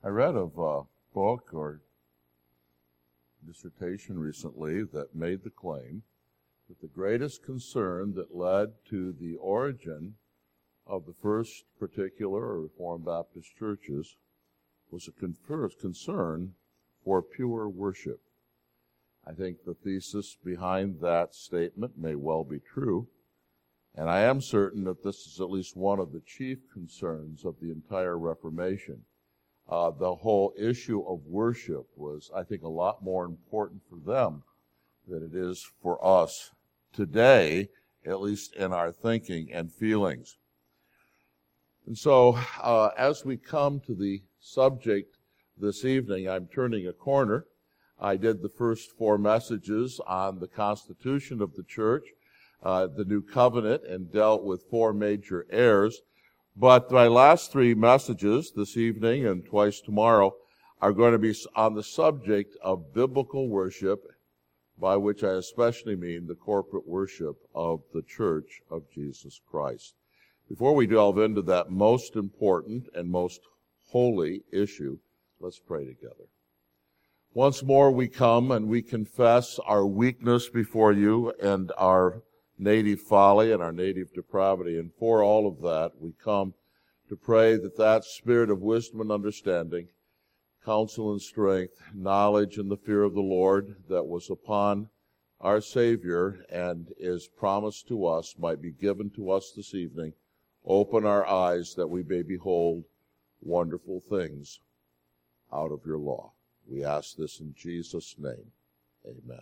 I read of a book or dissertation recently that made the claim that the greatest concern that led to the origin of the first particular or Reformed Baptist churches was a concern for pure worship. I think the thesis behind that statement may well be true, and I am certain that this is at least one of the chief concerns of the entire Reformation. The whole issue of worship was, I think, a lot more important for them than it is for us today, at least in our thinking and feelings. And so, as we come to the subject this evening, I'm turning a corner. I did the first 4 messages on the constitution of the church, the new covenant, and dealt with 4 major errors. But my last 3 messages this evening and twice tomorrow are going to be on the subject of biblical worship, by which I especially mean the corporate worship of the Church of Jesus Christ. Before we delve into that most important and most holy issue, let's pray together. Once more we come and we confess our weakness before you and our native folly and our native depravity. And for all of that, we come to pray that that spirit of wisdom and understanding, counsel and strength, knowledge and the fear of the Lord that was upon our Savior and is promised to us might be given to us this evening. Open our eyes that we may behold wonderful things out of your law. We ask this in Jesus' name. Amen.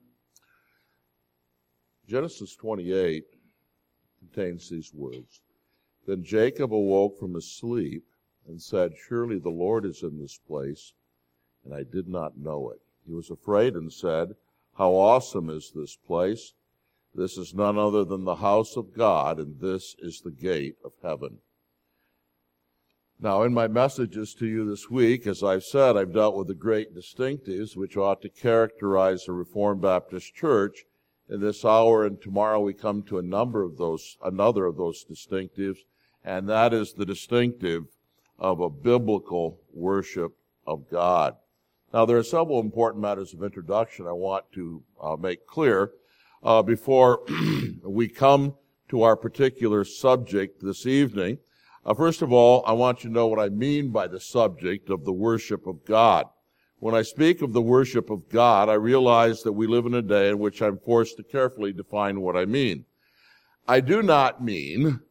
Genesis 28 contains these words. Then Jacob awoke from his sleep and said, "Surely the Lord is in this place, and I did not know it." He was afraid and said, "How awesome is this place! This is none other than the house of God, and this is the gate of heaven." Now, in my messages to you this week, as I've said, I've dealt with the great distinctives which ought to characterize a Reformed Baptist church. In this hour and tomorrow we come to another of those distinctives, and that is the distinctive of a biblical worship of God. Now, there are several important matters of introduction I want to make clear before we come to our particular subject this evening. First of all, I want you to know what I mean by the subject of the worship of God. When I speak of the worship of God, I realize that we live in a day in which I'm forced to carefully define what I mean. I do not mean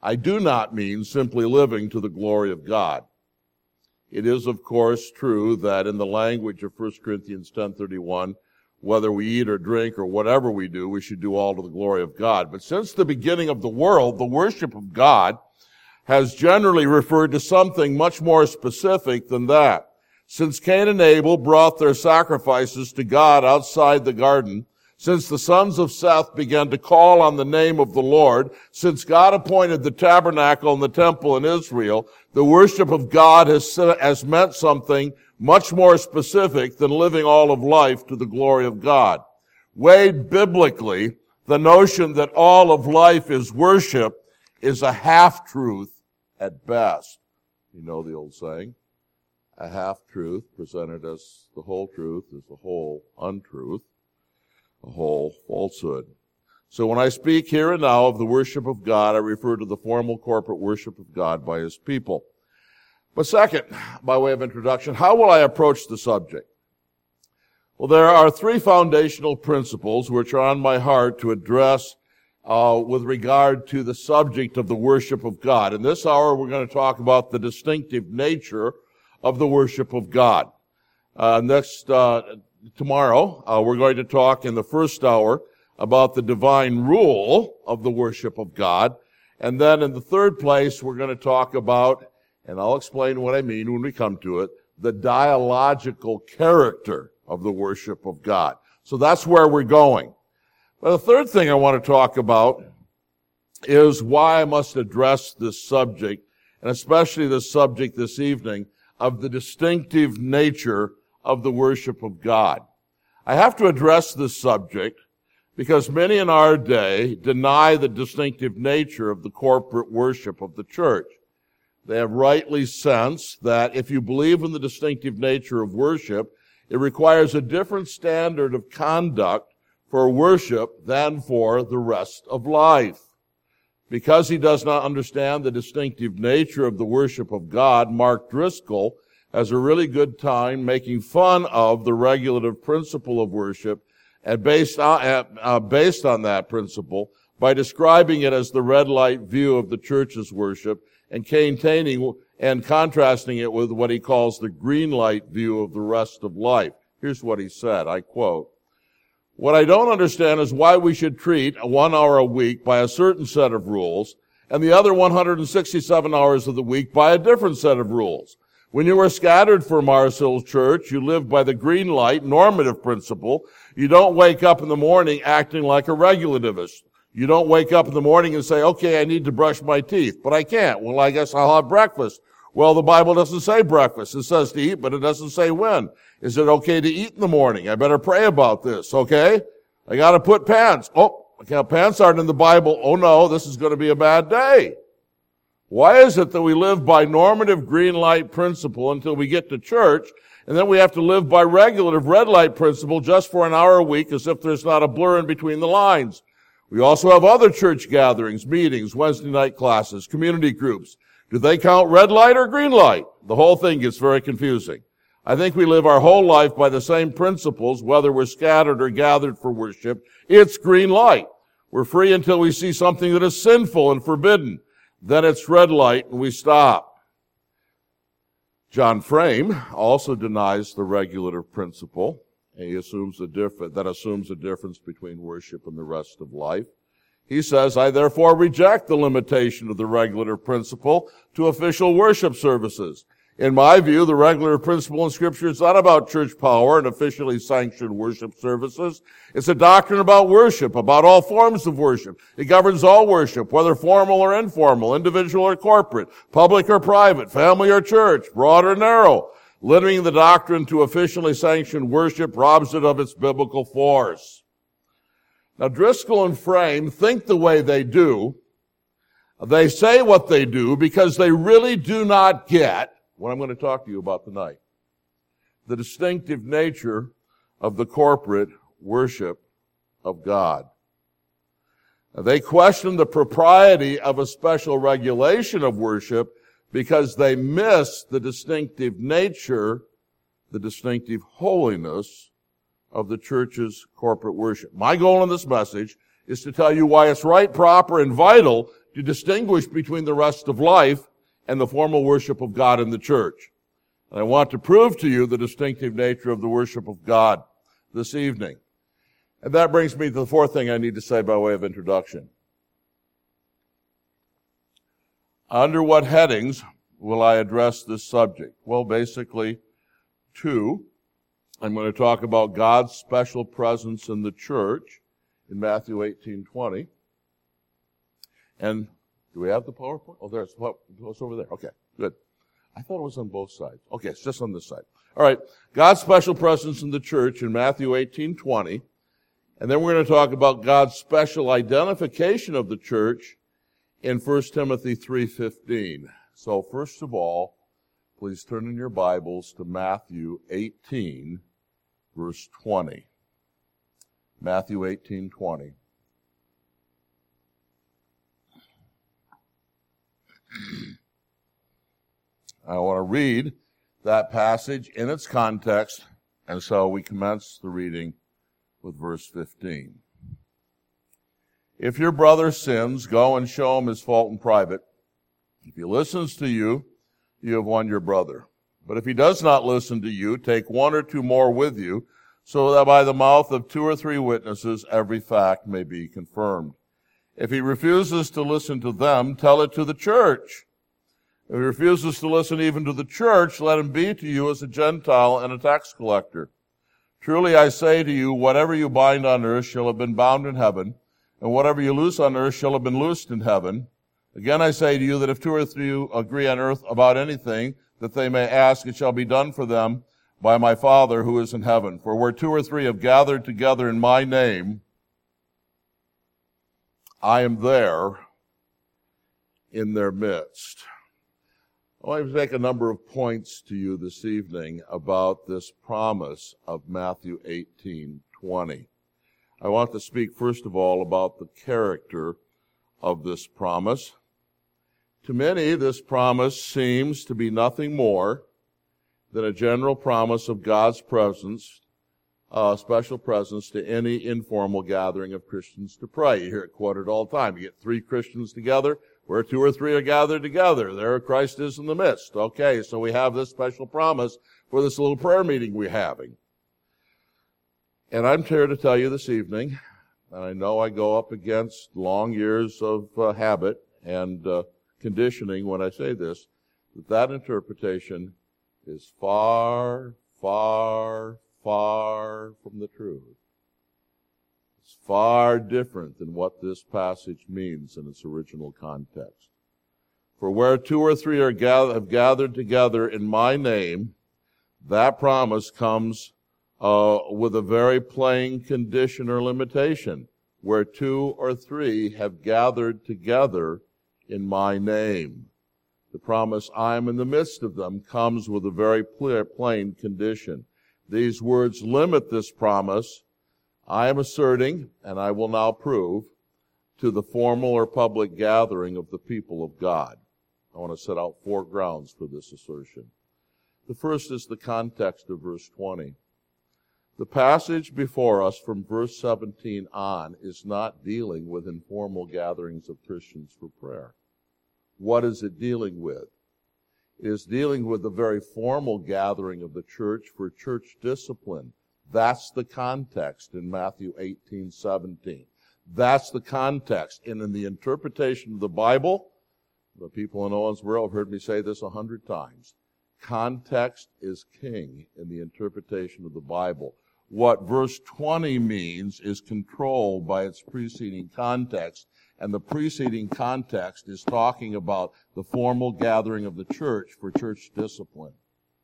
simply living to the glory of God. It is, of course, true that in the language of 1 Corinthians 10:31, whether we eat or drink or whatever we do, we should do all to the glory of God. But since the beginning of the world, the worship of God has generally referred to something much more specific than that. Since Cain and Abel brought their sacrifices to God outside the garden, since the sons of Seth began to call on the name of the Lord, since God appointed the tabernacle and the temple in Israel, the worship of God has meant something much more specific than living all of life to the glory of God. Weighed biblically, the notion that all of life is worship is a half-truth at best. You know the old saying, a half-truth presented as the whole truth is the whole untruth, a whole falsehood. So when I speak here and now of the worship of God, I refer to the formal corporate worship of God by His people. But second, by way of introduction, how will I approach the subject? Well, there are 3 foundational principles which are on my heart to address with regard to the subject of the worship of God. In this hour, we're going to talk about the distinctive nature of the worship of God. Tomorrow, we're going to talk in the first hour about the divine rule of the worship of God. And then in the third place, we're going to talk about, and I'll explain what I mean when we come to it, the dialogical character of the worship of God. So that's where we're going. But the third thing I want to talk about is why I must address this subject, and especially this subject this evening, of the distinctive nature of the worship of God. I have to address this subject because many in our day deny the distinctive nature of the corporate worship of the church. They have rightly sensed that if you believe in the distinctive nature of worship, it requires a different standard of conduct for worship than for the rest of life. Because he does not understand the distinctive nature of the worship of God, Mark Driscoll has a really good time making fun of the regulative principle of worship, and based on that principle, by describing it as the red light view of the church's worship, and containing and contrasting it with what he calls the green light view of the rest of life. Here's what he said, I quote, "What I don't understand is why we should treat 1 hour a week by a certain set of rules and the other 167 hours of the week by a different set of rules. When you are scattered from Mars Hill Church, you live by the green light normative principle. You don't wake up in the morning acting like a regulativist. You don't wake up in the morning and say, okay, I need to brush my teeth, but I can't. Well, I guess I'll have breakfast. Well, the Bible doesn't say breakfast. It says to eat, but it doesn't say when. Is it okay to eat in the morning? I better pray about this, okay? I gotta put pants. Oh, pants aren't in the Bible. Oh no, this is gonna be a bad day. Why is it that we live by normative green light principle until we get to church, and then we have to live by regulative red light principle just for an hour a week as if there's not a blur in between the lines? We also have other church gatherings, meetings, Wednesday night classes, community groups. Do they count red light or green light? The whole thing gets very confusing. I think we live our whole life by the same principles, whether we're scattered or gathered for worship. It's green light. We're free until we see something that is sinful and forbidden. Then it's red light and we stop." John Frame also denies the regulative principle. He assumes a difference between worship and the rest of life. He says, "I therefore reject the limitation of the regulative principle to official worship services. In my view, the regulative principle in Scripture is not about church power and officially sanctioned worship services. It's a doctrine about worship, about all forms of worship. It governs all worship, whether formal or informal, individual or corporate, public or private, family or church, broad or narrow. Limiting the doctrine to officially sanctioned worship robs it of its biblical force." Now, Driscoll and Frame think the way they do. They say what they do because they really do not get what I'm going to talk to you about tonight: the distinctive nature of the corporate worship of God. Now, they question the propriety of a special regulation of worship because they miss the distinctive nature, the distinctive holiness of the church's corporate worship. My goal in this message is to tell you why it's right, proper, and vital to distinguish between the rest of life and the formal worship of God in the church. And I want to prove to you the distinctive nature of the worship of God this evening. And that brings me to the fourth thing I need to say by way of introduction. Under what headings will I address this subject? Well, basically, two. I'm going to talk about God's special presence in the church in Matthew 18:20. And do we have the PowerPoint? Oh, there's what's over there. Okay, good. I thought it was on both sides. Okay, it's just on this side. All right, God's special presence in the church in Matthew 18:20. And then we're going to talk about God's special identification of the church in 1 Timothy 3:15. So first of all, please turn in your Bibles to Matthew 18, verse 20. Matthew 18:20. I want to read that passage in its context, and so we commence the reading with verse 15. "If your brother sins, go and show him his fault in private. If he listens to you, you have won your brother. But if he does not listen to you, take one or two more with you, so that by the mouth of 2 or 3 witnesses every fact may be confirmed. If he refuses to listen to them, tell it to the church. If he refuses to listen even to the church, let him be to you as a Gentile and a tax collector. Truly I say to you, whatever you bind on earth shall have been bound in heaven, and whatever you loose on earth shall have been loosed in heaven. Again I say to you that if 2 or 3 agree on earth about anything that they may ask, it shall be done for them by my Father who is in heaven. For where 2 or 3 have gathered together in my name, I am there in their midst." I want to make a number of points to you this evening about this promise of Matthew 18:20. I want to speak first of all about the character of this promise. To many, this promise seems to be nothing more than a general promise of God's presence, special presence to any informal gathering of Christians to pray. You hear it quoted all the time. You get 3 Christians together, where 2 or 3 are gathered together. There Christ is in the midst. Okay, so we have this special promise for this little prayer meeting we're having. And I'm here to tell you this evening, and I know I go up against long years of habit and conditioning when I say this, that interpretation is far, far, far from the truth. It's far different than what this passage means in its original context. For where 2 or 3 have gathered together in my name, that promise comes with a very plain condition or limitation. Where 2 or 3 have gathered together in my name. The promise, I am in the midst of them, comes with a very plain condition. These words limit this promise, I am asserting, and I will now prove, to the formal or public gathering of the people of God. I want to set out 4 grounds for this assertion. The first is the context of verse 20. The passage before us from verse 17 on is not dealing with informal gatherings of Christians for prayer. What is it dealing with? It is dealing with the very formal gathering of the church for church discipline. That's the context in Matthew 18:17. That's the context. And in the interpretation of the Bible, the people in Owensboro have heard me say this 100 times. Context is king in the interpretation of the Bible. What verse 20 means is controlled by its preceding context, and the preceding context is talking about the formal gathering of the church for church discipline.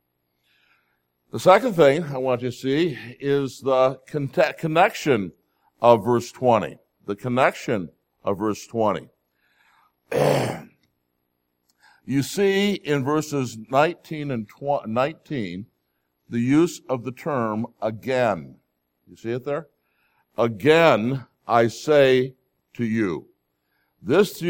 The second thing I want you to see is the connection of verse 20. The connection of verse 20. You see in verses 19 and 19 the use of the term again. You see it there? Again, I say to you. This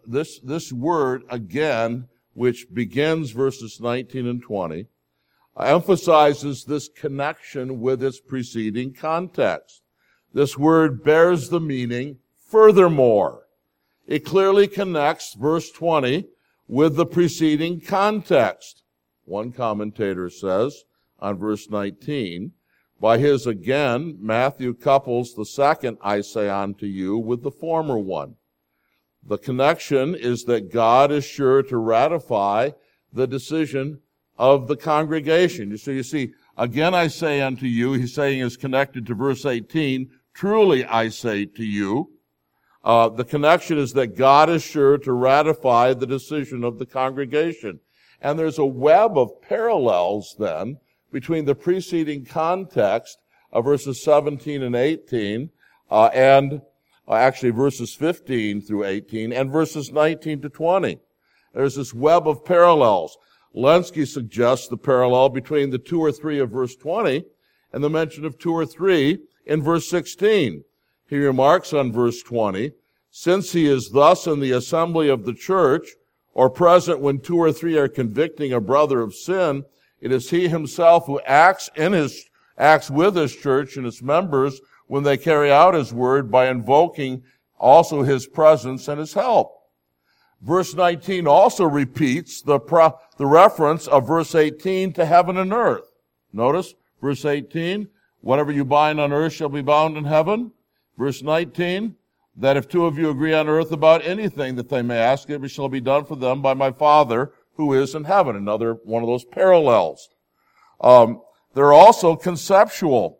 word again, which begins verses 19 and 20, emphasizes this connection with its preceding context. This word bears the meaning furthermore. It clearly connects verse 20 with the preceding context. One commentator says on verse 19, by his again, Matthew couples the second I say unto you with the former one. The connection is that God is sure to ratify the decision of the congregation. So you see, again I say unto you, he's saying is connected to verse 18, truly I say to you. The connection is that God is sure to ratify the decision of the congregation. And there's a web of parallels then between the preceding context of verses 17 and 18 and actually verses 15 through 18 and verses 19 to 20. There's this web of parallels. Lenski suggests the parallel between the 2 or 3 of verse 20 and the mention of 2 or 3 in verse 16. He remarks on verse 20, since he is thus in the assembly of the church, or present when 2 or 3 are convicting a brother of sin, it is he himself who acts with his church and its members when they carry out his word by invoking also his presence and his help. Verse 19 also repeats the reference of verse 18 to heaven and earth. Notice, verse 18, whatever you bind on earth shall be bound in heaven. Verse 19, that if 2 of you agree on earth about anything that they may ask, it shall be done for them by my Father who is in heaven. Another one of those parallels. There are also conceptual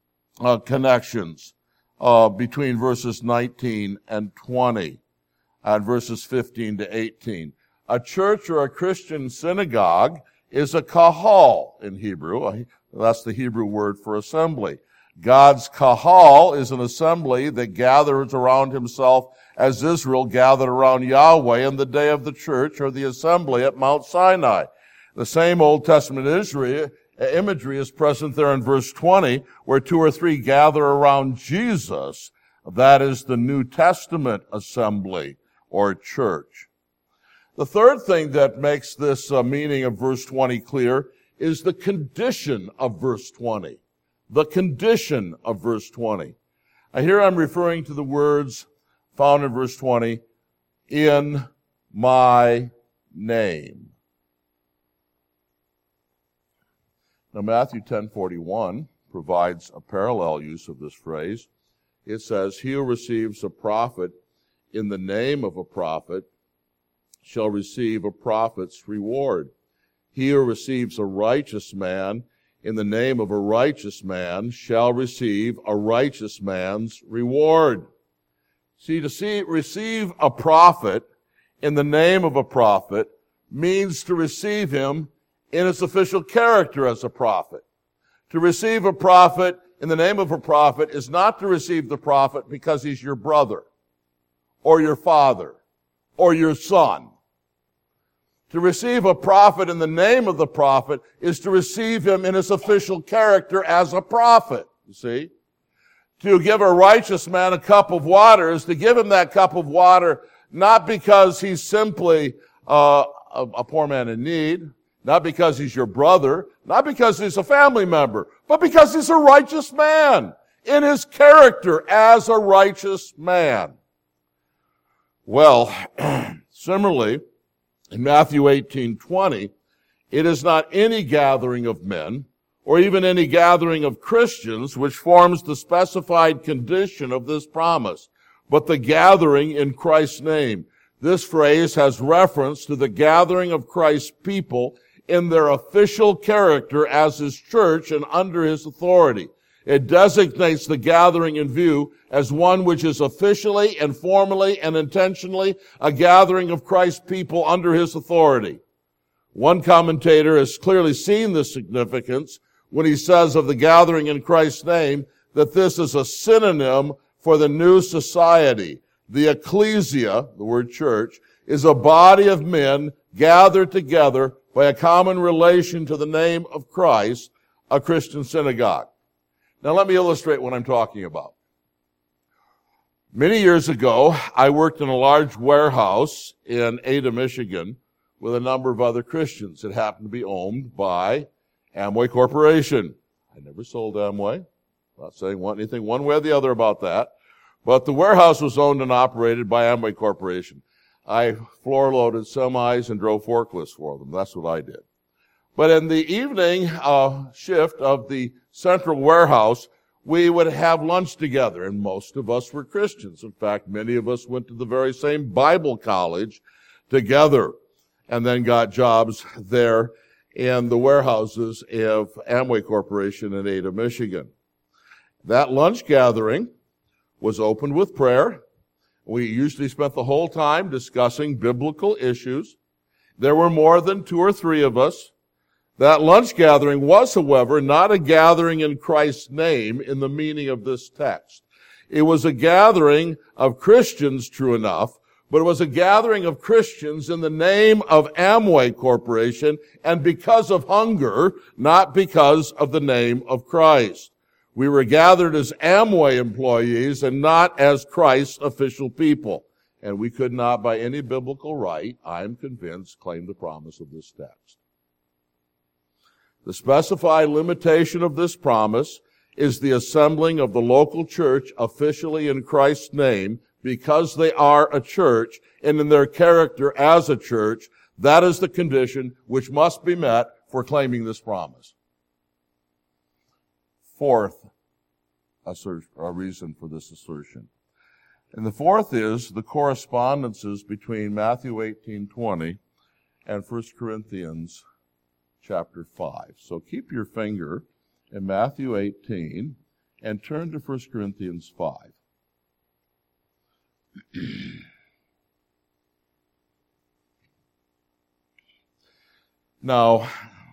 connections between verses 19 and 20 and verses 15 to 18. A church or a Christian synagogue is a kahal in Hebrew. That's the Hebrew word for assembly. God's kahal is an assembly that gathers around himself as Israel gathered around Yahweh in the day of the church or the assembly at Mount Sinai. The same Old Testament imagery is present there in verse 20, where 2 or 3 gather around Jesus. That is the New Testament assembly or church. The third thing that makes this meaning of verse 20 clear is the condition of verse 20. The condition of verse 20. Here I'm referring to the words found in verse 20, in my name. Now Matthew 10:41 provides a parallel use of this phrase. It says, he who receives a prophet in the name of a prophet shall receive a prophet's reward. He who receives a righteous man in the name of a righteous man shall receive a righteous man's reward. See, to receive a prophet in the name of a prophet means to receive him in his official character as a prophet. To receive a prophet in the name of a prophet is not to receive the prophet because he's your brother, or your father, or your son. To receive a prophet in the name of the prophet is to receive him in his official character as a prophet, you see. To give a righteous man a cup of water is to give him that cup of water not because he's simply a poor man in need, not because he's your brother, not because he's a family member, but because he's a righteous man in his character as a righteous man. Well, similarly, in Matthew 18:20, it is not any gathering of men, or even any gathering of Christians, which forms the specified condition of this promise, but the gathering in Christ's name. This phrase has reference to the gathering of Christ's people in their official character as his church and under his authority. It designates the gathering in view as one which is officially and formally and intentionally a gathering of Christ's people under his authority. One commentator has clearly seen the significance when he says of the gathering in Christ's name that this is a synonym for the new society. The ecclesia, the word church, is a body of men gathered together by a common relation to the name of Christ, a Christian synagogue. Now let me illustrate what I'm talking about. Many years ago, I worked in a large warehouse in Ada, Michigan, with a number of other Christians. It happened to be owned by Amway Corporation. I never sold Amway. I'm not saying anything one way or the other about that. But the warehouse was owned and operated by Amway Corporation. I floor-loaded semis and drove forklifts for them. That's what I did. But in the evening shift of the central warehouse, we would have lunch together, and most of us were Christians. In fact, many of us went to the very same Bible college together and then got jobs there in the warehouses of Amway Corporation in Ada, Michigan. That lunch gathering was opened with prayer. We usually spent the whole time discussing biblical issues. There were more than 2 or 3 of us. That lunch gathering was, however, not a gathering in Christ's name in the meaning of this text. It was a gathering of Christians, true enough, but it was a gathering of Christians in the name of Amway Corporation and because of hunger, not because of the name of Christ. We were gathered as Amway employees and not as Christ's official people. And we could not, by any biblical right, I am convinced, claim the promise of this text. The specified limitation of this promise is the assembling of the local church officially in Christ's name because they are a church and in their character as a church. That is the condition which must be met for claiming this promise. Fourth reason for this assertion. And the fourth is the correspondences between Matthew 18:20 and 1 Corinthians chapter 5. So keep your finger in Matthew 18 and turn to 1 Corinthians 5. Now,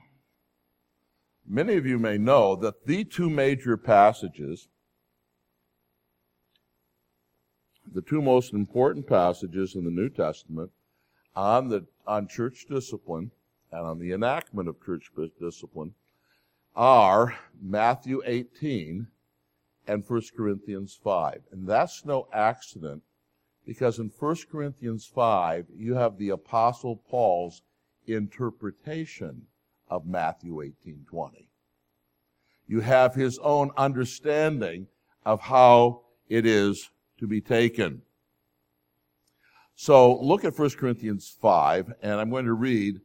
many of you may know that the 2 major passages the two most important passages in the New Testament on church discipline and on the enactment of church discipline are Matthew 18 and 1 Corinthians 5. And that's no accident, because in 1 Corinthians 5, you have the Apostle Paul's interpretation of Matthew 18:20. You have his own understanding of how it is to be taken. So look at 1 Corinthians 5, and I'm going to read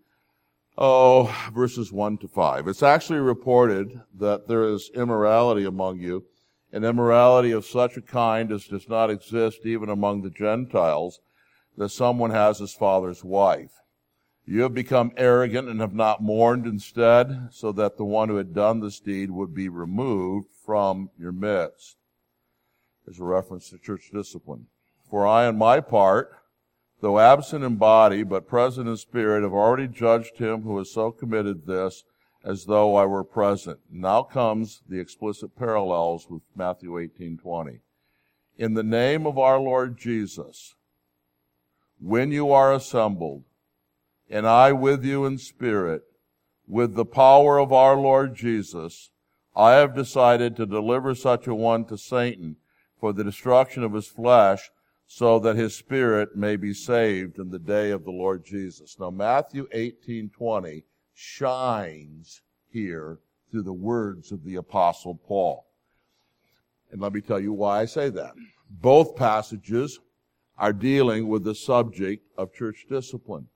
verses 1 to 5. It's actually reported that there is immorality among you, and immorality of such a kind as does not exist even among the Gentiles, that someone has his father's wife. You have become arrogant and have not mourned instead, so that the one who had done this deed would be removed from your midst. There's a reference to church discipline. For I, on my part, though absent in body, but present in spirit, have already judged him who has so committed this, as though I were present. Now comes the explicit parallels with Matthew 18:20. In the name of our Lord Jesus, when you are assembled, and I with you in spirit, with the power of our Lord Jesus, I have decided to deliver such a one to Satan for the destruction of his flesh, so that his spirit may be saved in the day of the Lord Jesus. Now, Matthew 18:20 shines here through the words of the Apostle Paul. And let me tell you why I say that. Both passages are dealing with the subject of church discipline.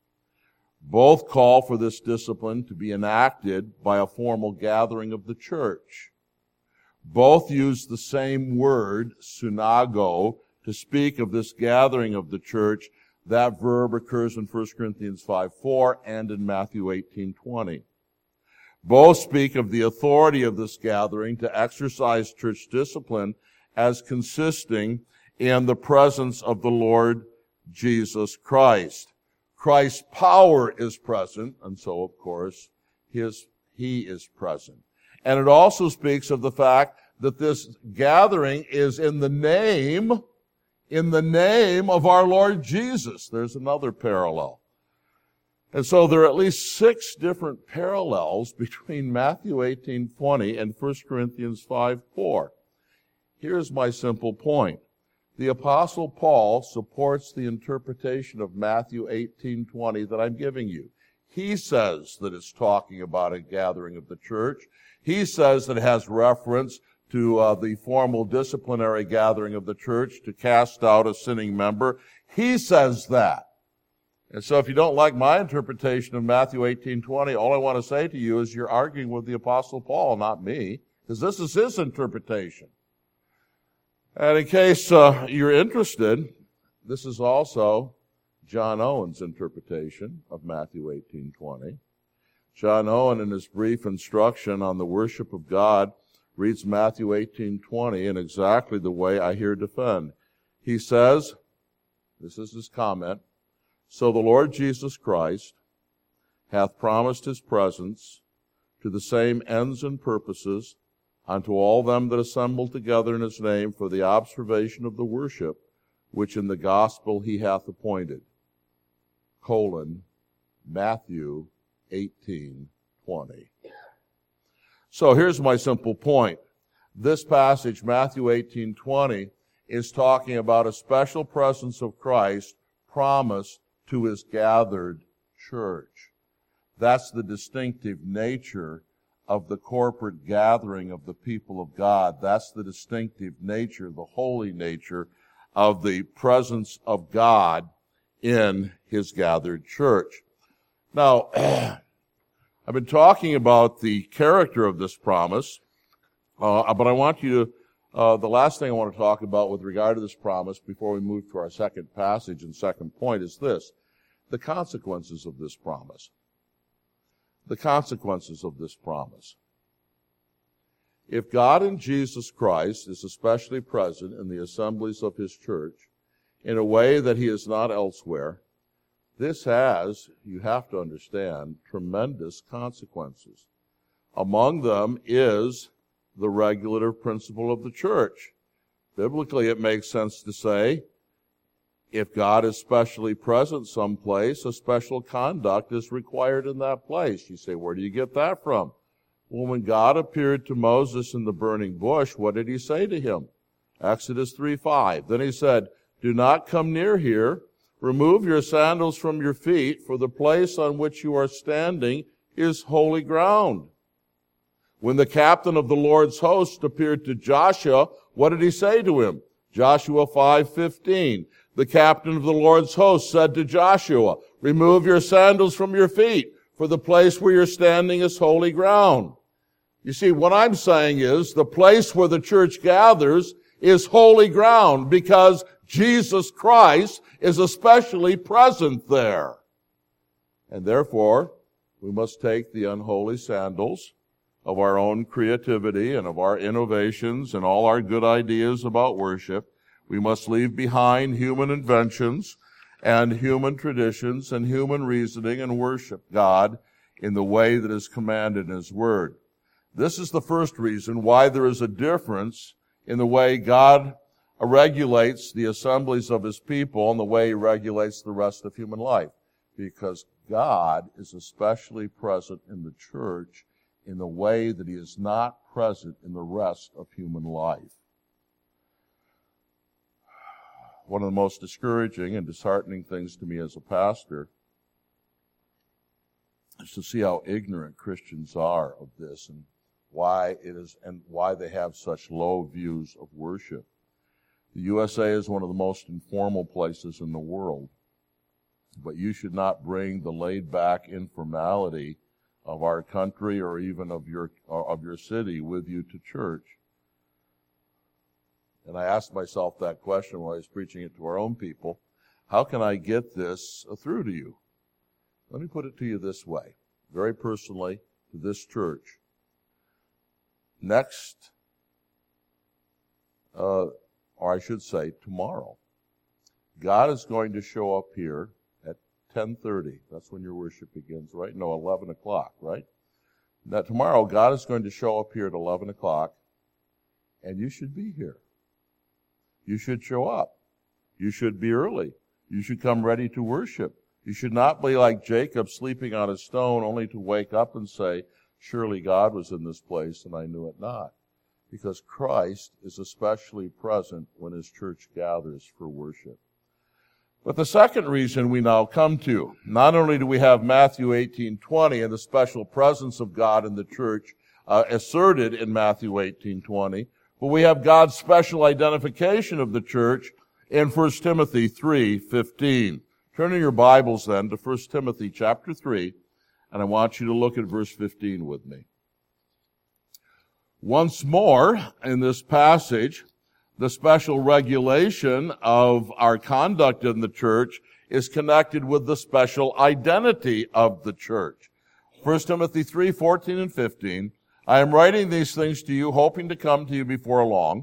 Both call for this discipline to be enacted by a formal gathering of the church. Both use the same word, synago, to speak of this gathering of the church. That verb occurs in 1 Corinthians 5:4 and in Matthew 18:20. Both speak of the authority of this gathering to exercise church discipline as consisting in the presence of the Lord Jesus Christ. Christ's power is present, and so, of course, He is present. And it also speaks of the fact that this gathering is in the name of our Lord Jesus. There's another parallel. And so there are at least 6 different parallels between Matthew 18:20 and 1 Corinthians 5:4. Here's my simple point. The Apostle Paul supports the interpretation of Matthew 18:20 that I'm giving you. He says that it's talking about a gathering of the church. He says that it has reference to the formal disciplinary gathering of the church to cast out a sinning member. He says that. And so if you don't like my interpretation of Matthew 18:20, all I want to say to you is you're arguing with the Apostle Paul, not me, because this is his interpretation. And in case you're interested, this is also John Owen's interpretation of Matthew 18:20. John Owen, in his brief instruction on the worship of God, reads Matthew 18:20 in exactly the way I here defend. He says, this is his comment, so the Lord Jesus Christ hath promised his presence to the same ends and purposes unto all them that assemble together in his name for the observation of the worship, which in the gospel he hath appointed. Matthew 18:20. So here's my simple point. This passage, Matthew 18:20, is talking about a special presence of Christ promised to his gathered church. That's the distinctive nature of the corporate gathering of the people of God. That's the distinctive nature, the holy nature of the presence of God in his gathered church. Now, I've been talking about the character of this promise, but I want you to, the last thing I want to talk about with regard to this promise before we move to our second passage and second point is this: the consequences of this promise. The consequences of this promise. If God in Jesus Christ is especially present in the assemblies of his church in a way that he is not elsewhere, this has, you have to understand, tremendous consequences. Among them is the regulative principle of the church. Biblically, it makes sense to say, if God is specially present someplace, a special conduct is required in that place. You say, where do you get that from? Well, when God appeared to Moses in the burning bush, what did he say to him? Exodus 3:5. Then he said, do not come near here. Remove your sandals from your feet, for the place on which you are standing is holy ground. When the captain of the Lord's host appeared to Joshua, what did he say to him? Joshua 5:15. The captain of the Lord's host said to Joshua, remove your sandals from your feet, for the place where you're standing is holy ground. You see, what I'm saying is the place where the church gathers is holy ground because Jesus Christ is especially present there. And therefore, we must take the unholy sandals of our own creativity and of our innovations and all our good ideas about worship. We must leave behind human inventions and human traditions and human reasoning and worship God in the way that is commanded in His Word. This is the first reason why there is a difference in the way God regulates the assemblies of His people and the way He regulates the rest of human life. Because God is especially present in the church in the way that He is not present in the rest of human life. One of the most discouraging and disheartening things to me as a pastor is to see how ignorant Christians are of this and why they have such low views of worship. The USA is one of the most informal places in the world, but you should not bring the laid-back informality of our country or even of your city with you to church. And I asked myself that question while I was preaching it to our own people. How can I get this through to you? Let me put it to you this way, very personally, to this church. Next, or I should say tomorrow, God is going to show up here at 10:30. That's when your worship begins, right? No, 11 o'clock, right? Now, tomorrow, God is going to show up here at 11 o'clock, and you should be here. You should show up. You should be early. You should come ready to worship. You should not be like Jacob sleeping on a stone only to wake up and say, surely God was in this place and I knew it not. Because Christ is especially present when His church gathers for worship. But the second reason we now come to, not only do we have Matthew 18:20 and the special presence of God in the church asserted in Matthew 18:20, but we have God's special identification of the church in 1 Timothy 3:15. Turn in your Bibles then to 1 Timothy chapter 3, and I want you to look at verse 15 with me. Once more, in this passage, the special regulation of our conduct in the church is connected with the special identity of the church. 1 Timothy 3:14 and 15. I am writing these things to you, hoping to come to you before long.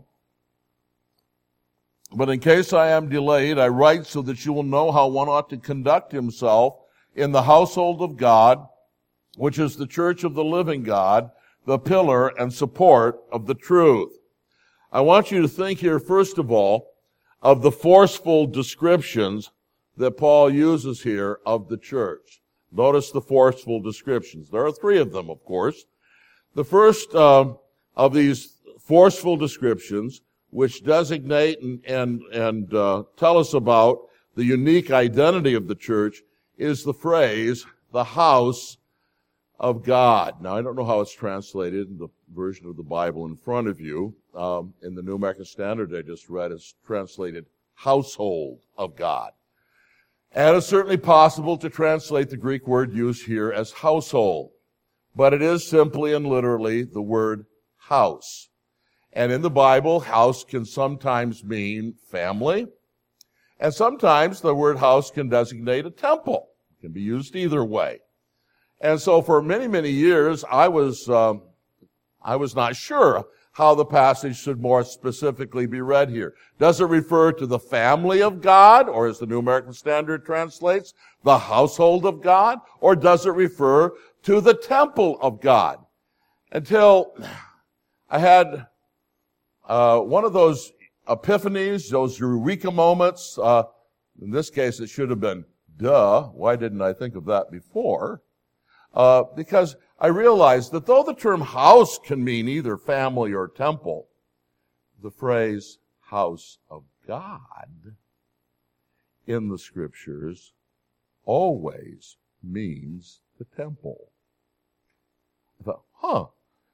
But in case I am delayed, I write so that you will know how one ought to conduct himself in the household of God, which is the church of the living God, the pillar and support of the truth. I want you to think here, first of all, of the forceful descriptions that Paul uses here of the church. Notice the forceful descriptions. There are three of them, of course. The first of these forceful descriptions, which designate and tell us about the unique identity of the church, is the phrase, the house of God. Now, I don't know how it's translated in the version of the Bible in front of you. In the New American Standard I just read, it's translated household of God. And it's certainly possible to translate the Greek word used here as household. But it is simply and literally the word house. And in the Bible, house can sometimes mean family. And sometimes the word house can designate a temple. It can be used either way. And so for many, many years, I was not sure how the passage should more specifically be read here. Does it refer to the family of God, or as the New American Standard translates, the household of God, or does it refer to the temple of God? Until I had one of those epiphanies, those eureka moments. In this case, it should have been, duh, why didn't I think of that before? Because I realized that though the term house can mean either family or temple, the phrase house of God in the Scriptures always means the temple. I thought,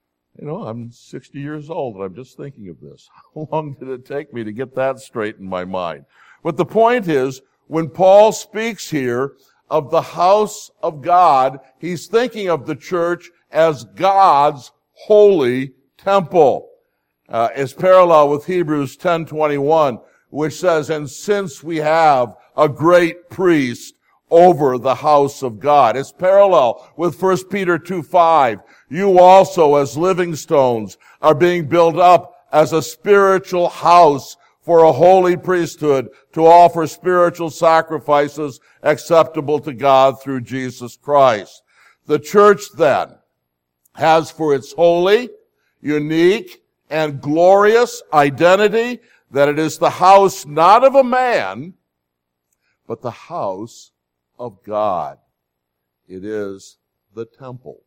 I'm 60 years old and I'm just thinking of this. How long did it take me to get that straight in my mind? But the point is, when Paul speaks here of the house of God, he's thinking of the church as God's holy temple. It's parallel with Hebrews 10:21, which says, and since we have a great priest over the house of God. It's parallel with 1 Peter 2:5. You also, as living stones, are being built up as a spiritual house for a holy priesthood to offer spiritual sacrifices acceptable to God through Jesus Christ. The church, then, has for its holy, unique, and glorious identity that it is the house not of a man, but the house of God. It is the temple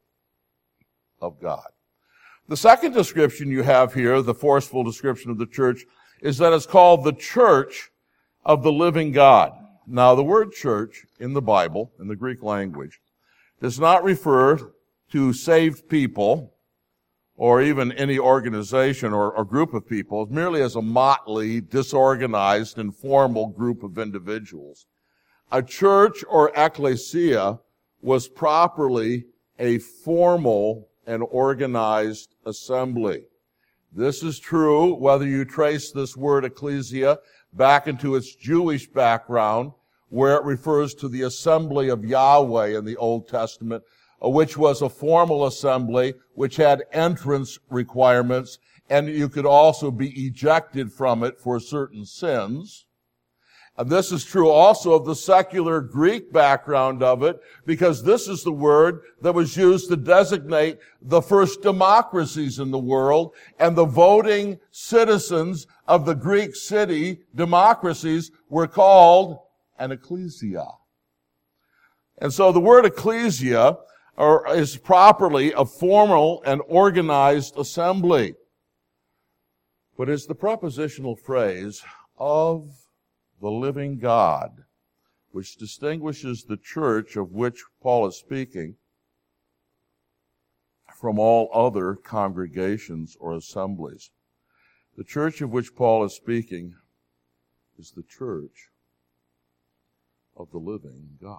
of God. The second description you have here, the forceful description of the church, is that it's called the church of the living God. Now, the word church in the Bible, in the Greek language, does not refer to saved people or even any organization or group of people, merely as a motley, disorganized, informal group of individuals. A church or ecclesia was properly a formal and organized assembly. This is true whether you trace this word ecclesia back into its Jewish background, where it refers to the assembly of Yahweh in the Old Testament, which was a formal assembly which had entrance requirements, and you could also be ejected from it for certain sins. And this is true also of the secular Greek background of it, because this is the word that was used to designate the first democracies in the world, and the voting citizens of the Greek city democracies were called an ecclesia. And so the word ecclesia is properly a formal and organized assembly. But it's the prepositional phrase of the living God, which distinguishes the church of which Paul is speaking from all other congregations or assemblies. The church of which Paul is speaking is the church of the living God.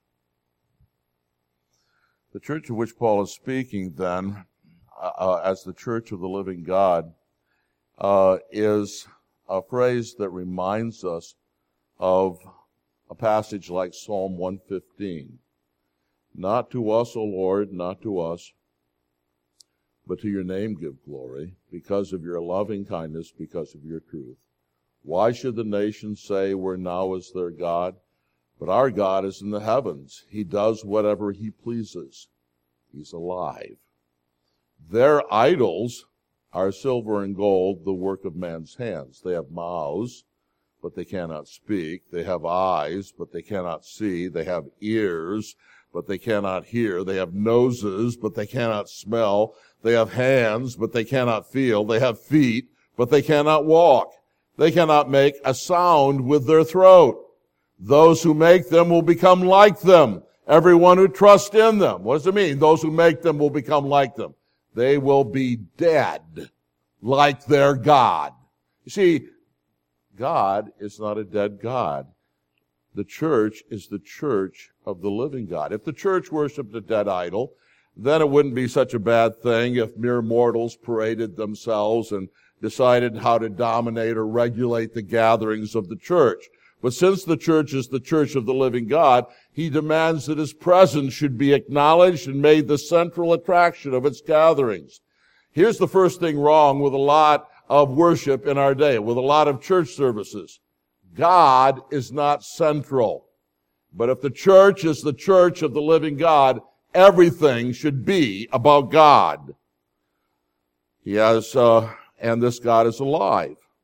The church of which Paul is speaking, then, as the church of the living God, is a phrase that reminds us of a passage like Psalm 115. Not to us, O Lord, not to us, but to your name give glory, because of your loving kindness, because of your truth. Why should the nations say, where now is their God? But our God is in the heavens. He does whatever he pleases. He's alive. Their idols are silver and gold, the work of man's hands. They have mouths, but they cannot speak. They have eyes, but they cannot see. They have ears, but they cannot hear. They have noses, but they cannot smell. They have hands, but they cannot feel. They have feet, but they cannot walk. They cannot make a sound with their throat. Those who make them will become like them. Everyone who trusts in them. What does it mean? Those who make them will become like them. They will be dead like their God. You see, God is not a dead God. The church is the church of the living God. If the church worshiped a dead idol, then it wouldn't be such a bad thing if mere mortals paraded themselves and decided how to dominate or regulate the gatherings of the church. But since the church is the church of the living God, he demands that his presence should be acknowledged and made the central attraction of its gatherings. Here's the first thing wrong with a lot of worship in our day, with a lot of church services. God is not central. But if the church is the church of the living God, everything should be about God. And this God is alive.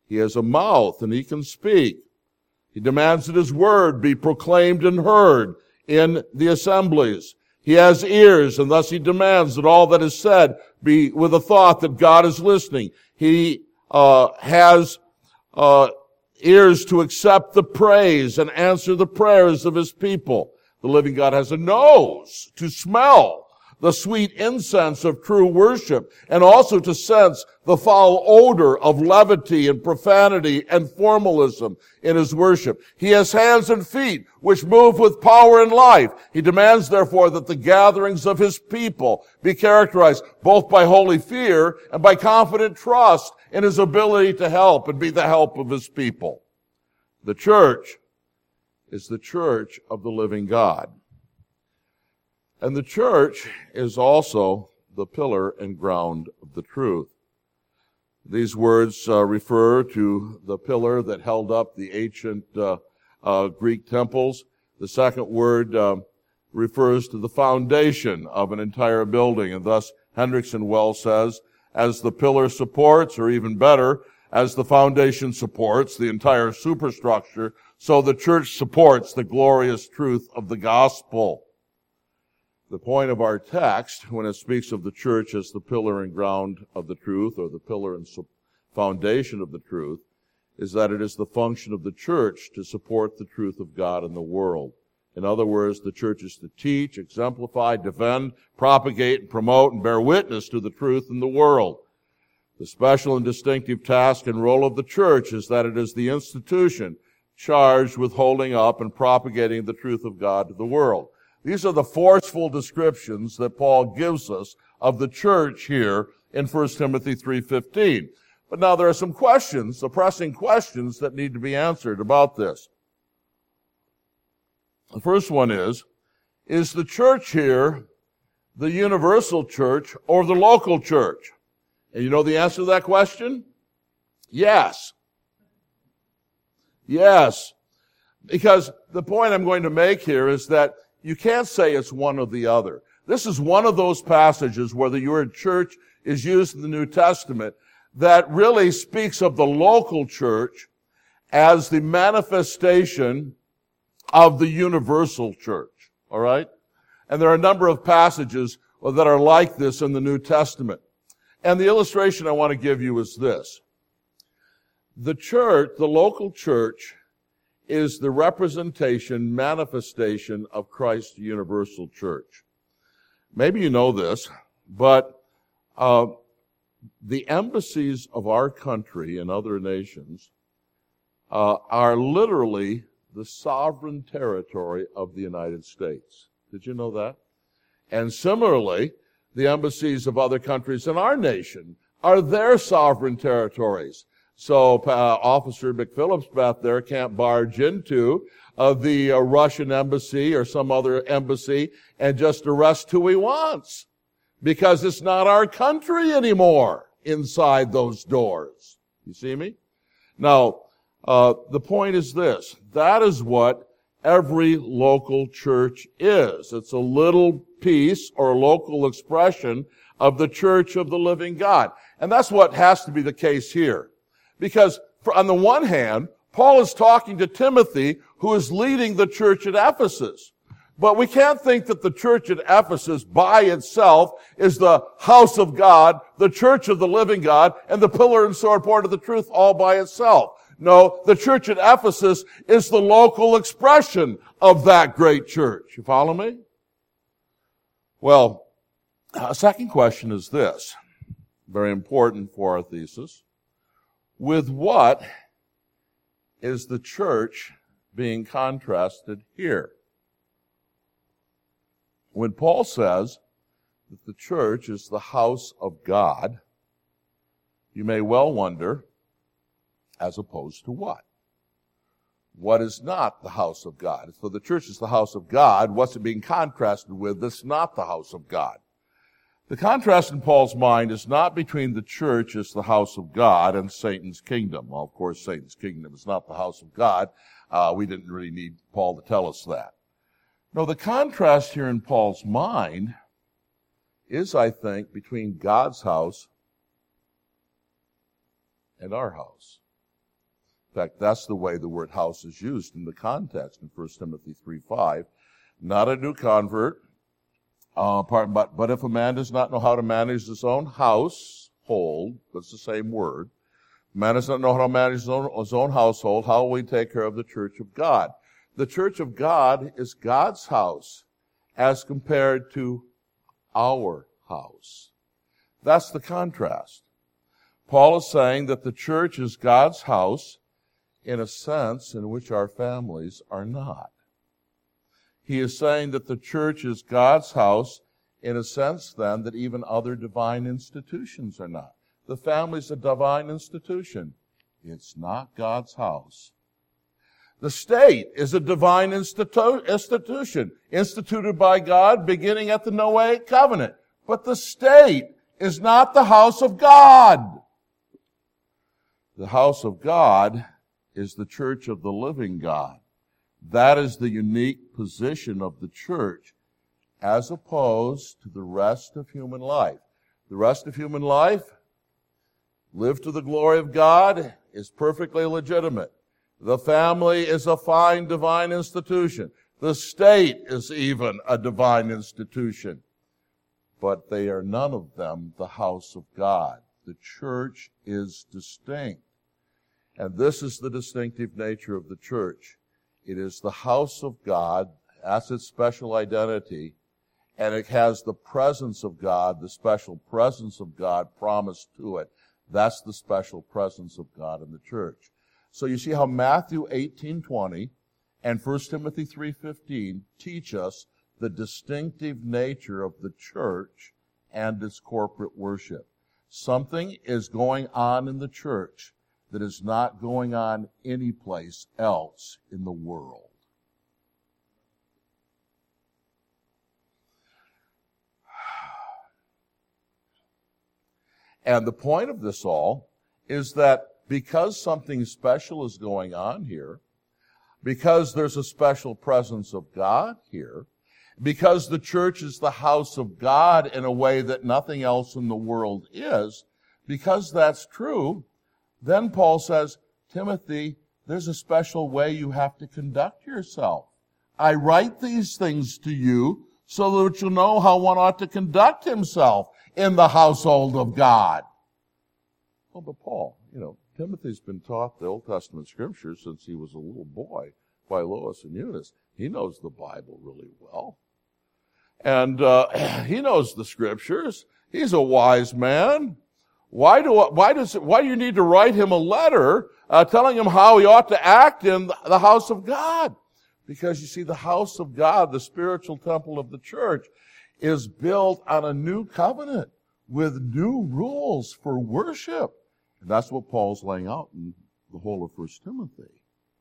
He has a mouth and he can speak. He demands that his word be proclaimed and heard in the assemblies. He has ears, and thus he demands that all that is said be with a thought that God is listening. He has ears to accept the praise and answer the prayers of his people. The living God has a nose to smell the sweet incense of true worship, and also to sense the foul odor of levity and profanity and formalism in his worship. He has hands and feet which move with power and life. He demands, therefore, that the gatherings of his people be characterized both by holy fear and by confident trust in his ability to help and be the help of his people. The church is the church of the living God. And the church is also the pillar and ground of the truth. These words refer to the pillar that held up the ancient Greek temples. The second word refers to the foundation of an entire building. And thus, Hendrickson well says, as the pillar supports, or even better, as the foundation supports the entire superstructure, so the church supports the glorious truth of the gospel. The point of our text, when it speaks of the church as the pillar and ground of the truth, or the pillar and foundation of the truth, is that it is the function of the church to support the truth of God in the world. In other words, the church is to teach, exemplify, defend, propagate, and promote, and bear witness to the truth in the world. The special and distinctive task and role of the church is that it is the institution charged with holding up and propagating the truth of God to the world. These are the forceful descriptions that Paul gives us of the church here in 1 Timothy 3:15. But now there are some questions, the pressing questions that need to be answered about this. The first one is the church here the universal church or the local church? And you know the answer to that question? Yes. Yes. Because the point I'm going to make here is that you can't say it's one or the other. This is one of those passages where the word church is used in the New Testament that really speaks of the local church as the manifestation of the universal church. All right? And there are a number of passages that are like this in the New Testament. And the illustration I want to give you is this. The church, the local church, is the representation, manifestation of Christ's universal church. Maybe you know this, but the embassies of our country and other nations are literally the sovereign territory of the United States. Did you know that? And similarly, the embassies of other countries in our nation are their sovereign territories. So Officer McPhillips back there can't barge into the Russian embassy or some other embassy and just arrest who he wants, because it's not our country anymore inside those doors. You see me? Now, the point is this. That is what every local church is. It's a little piece or local expression of the church of the living God. And that's what has to be the case here. Because on the one hand, Paul is talking to Timothy, who is leading the church at Ephesus. But we can't think that the church at Ephesus by itself is the house of God, the church of the living God, and the pillar and support of the truth all by itself. No, the church at Ephesus is the local expression of that great church. You follow me? Well, a second question is this, very important for our thesis. With what is the church being contrasted here? When Paul says that the church is the house of God, you may well wonder, as opposed to what? What is not the house of God? So the church is the house of God. What's it being contrasted with that's not the house of God? The contrast in Paul's mind is not between the church as the house of God and Satan's kingdom. Well, of course, Satan's kingdom is not the house of God. We didn't really need Paul to tell us that. No, the contrast here in Paul's mind is, I think, between God's house and our house. fact, that's the way the word house is used in the context in 1 Timothy 3:5. Not a new convert, but if a man does not know how to manage his own household, that's the same word, man does not know how to manage his own household, how will he take care of the church of God? The church of God is God's house as compared to our house. That's the contrast. Paul is saying that the church is God's house in a sense in which our families are not. He is saying that the church is God's house in a sense, then, that even other divine institutions are not. The family is a divine institution. It's not God's house. The state is a divine institution, instituted by God beginning at the Noahic covenant. But the state is not the house of God. The house of God is the church of the living God. That is the unique position of the church as opposed to the rest of human life. The rest of human life, live to the glory of God, is perfectly legitimate. The family is a fine divine institution. The state is even a divine institution. But they are none of them the house of God. The church is distinct. And this is the distinctive nature of the church. It is the house of God. That's its special identity. And it has the presence of God, the special presence of God promised to it. That's the special presence of God in the church. So you see how Matthew 18:20 and 1 Timothy 3:15 teach us the distinctive nature of the church and its corporate worship. Something is going on in the church that is not going on anyplace else in the world. And the point of this all is that because something special is going on here, because there's a special presence of God here, because the church is the house of God in a way that nothing else in the world is, because that's true, then Paul says, Timothy, there's a special way you have to conduct yourself. I write these things to you so that you'll know how one ought to conduct himself in the household of God. Well, but Paul, Timothy's been taught the Old Testament scriptures since he was a little boy by Lois and Eunice. He knows the Bible really well. And he knows the scriptures. He's a wise man. Why do you need to write him a letter telling him how he ought to act in the house of God? Because you see, the house of God, the spiritual temple of the church, is built on a new covenant with new rules for worship. And that's what Paul's laying out in the whole of 1 Timothy.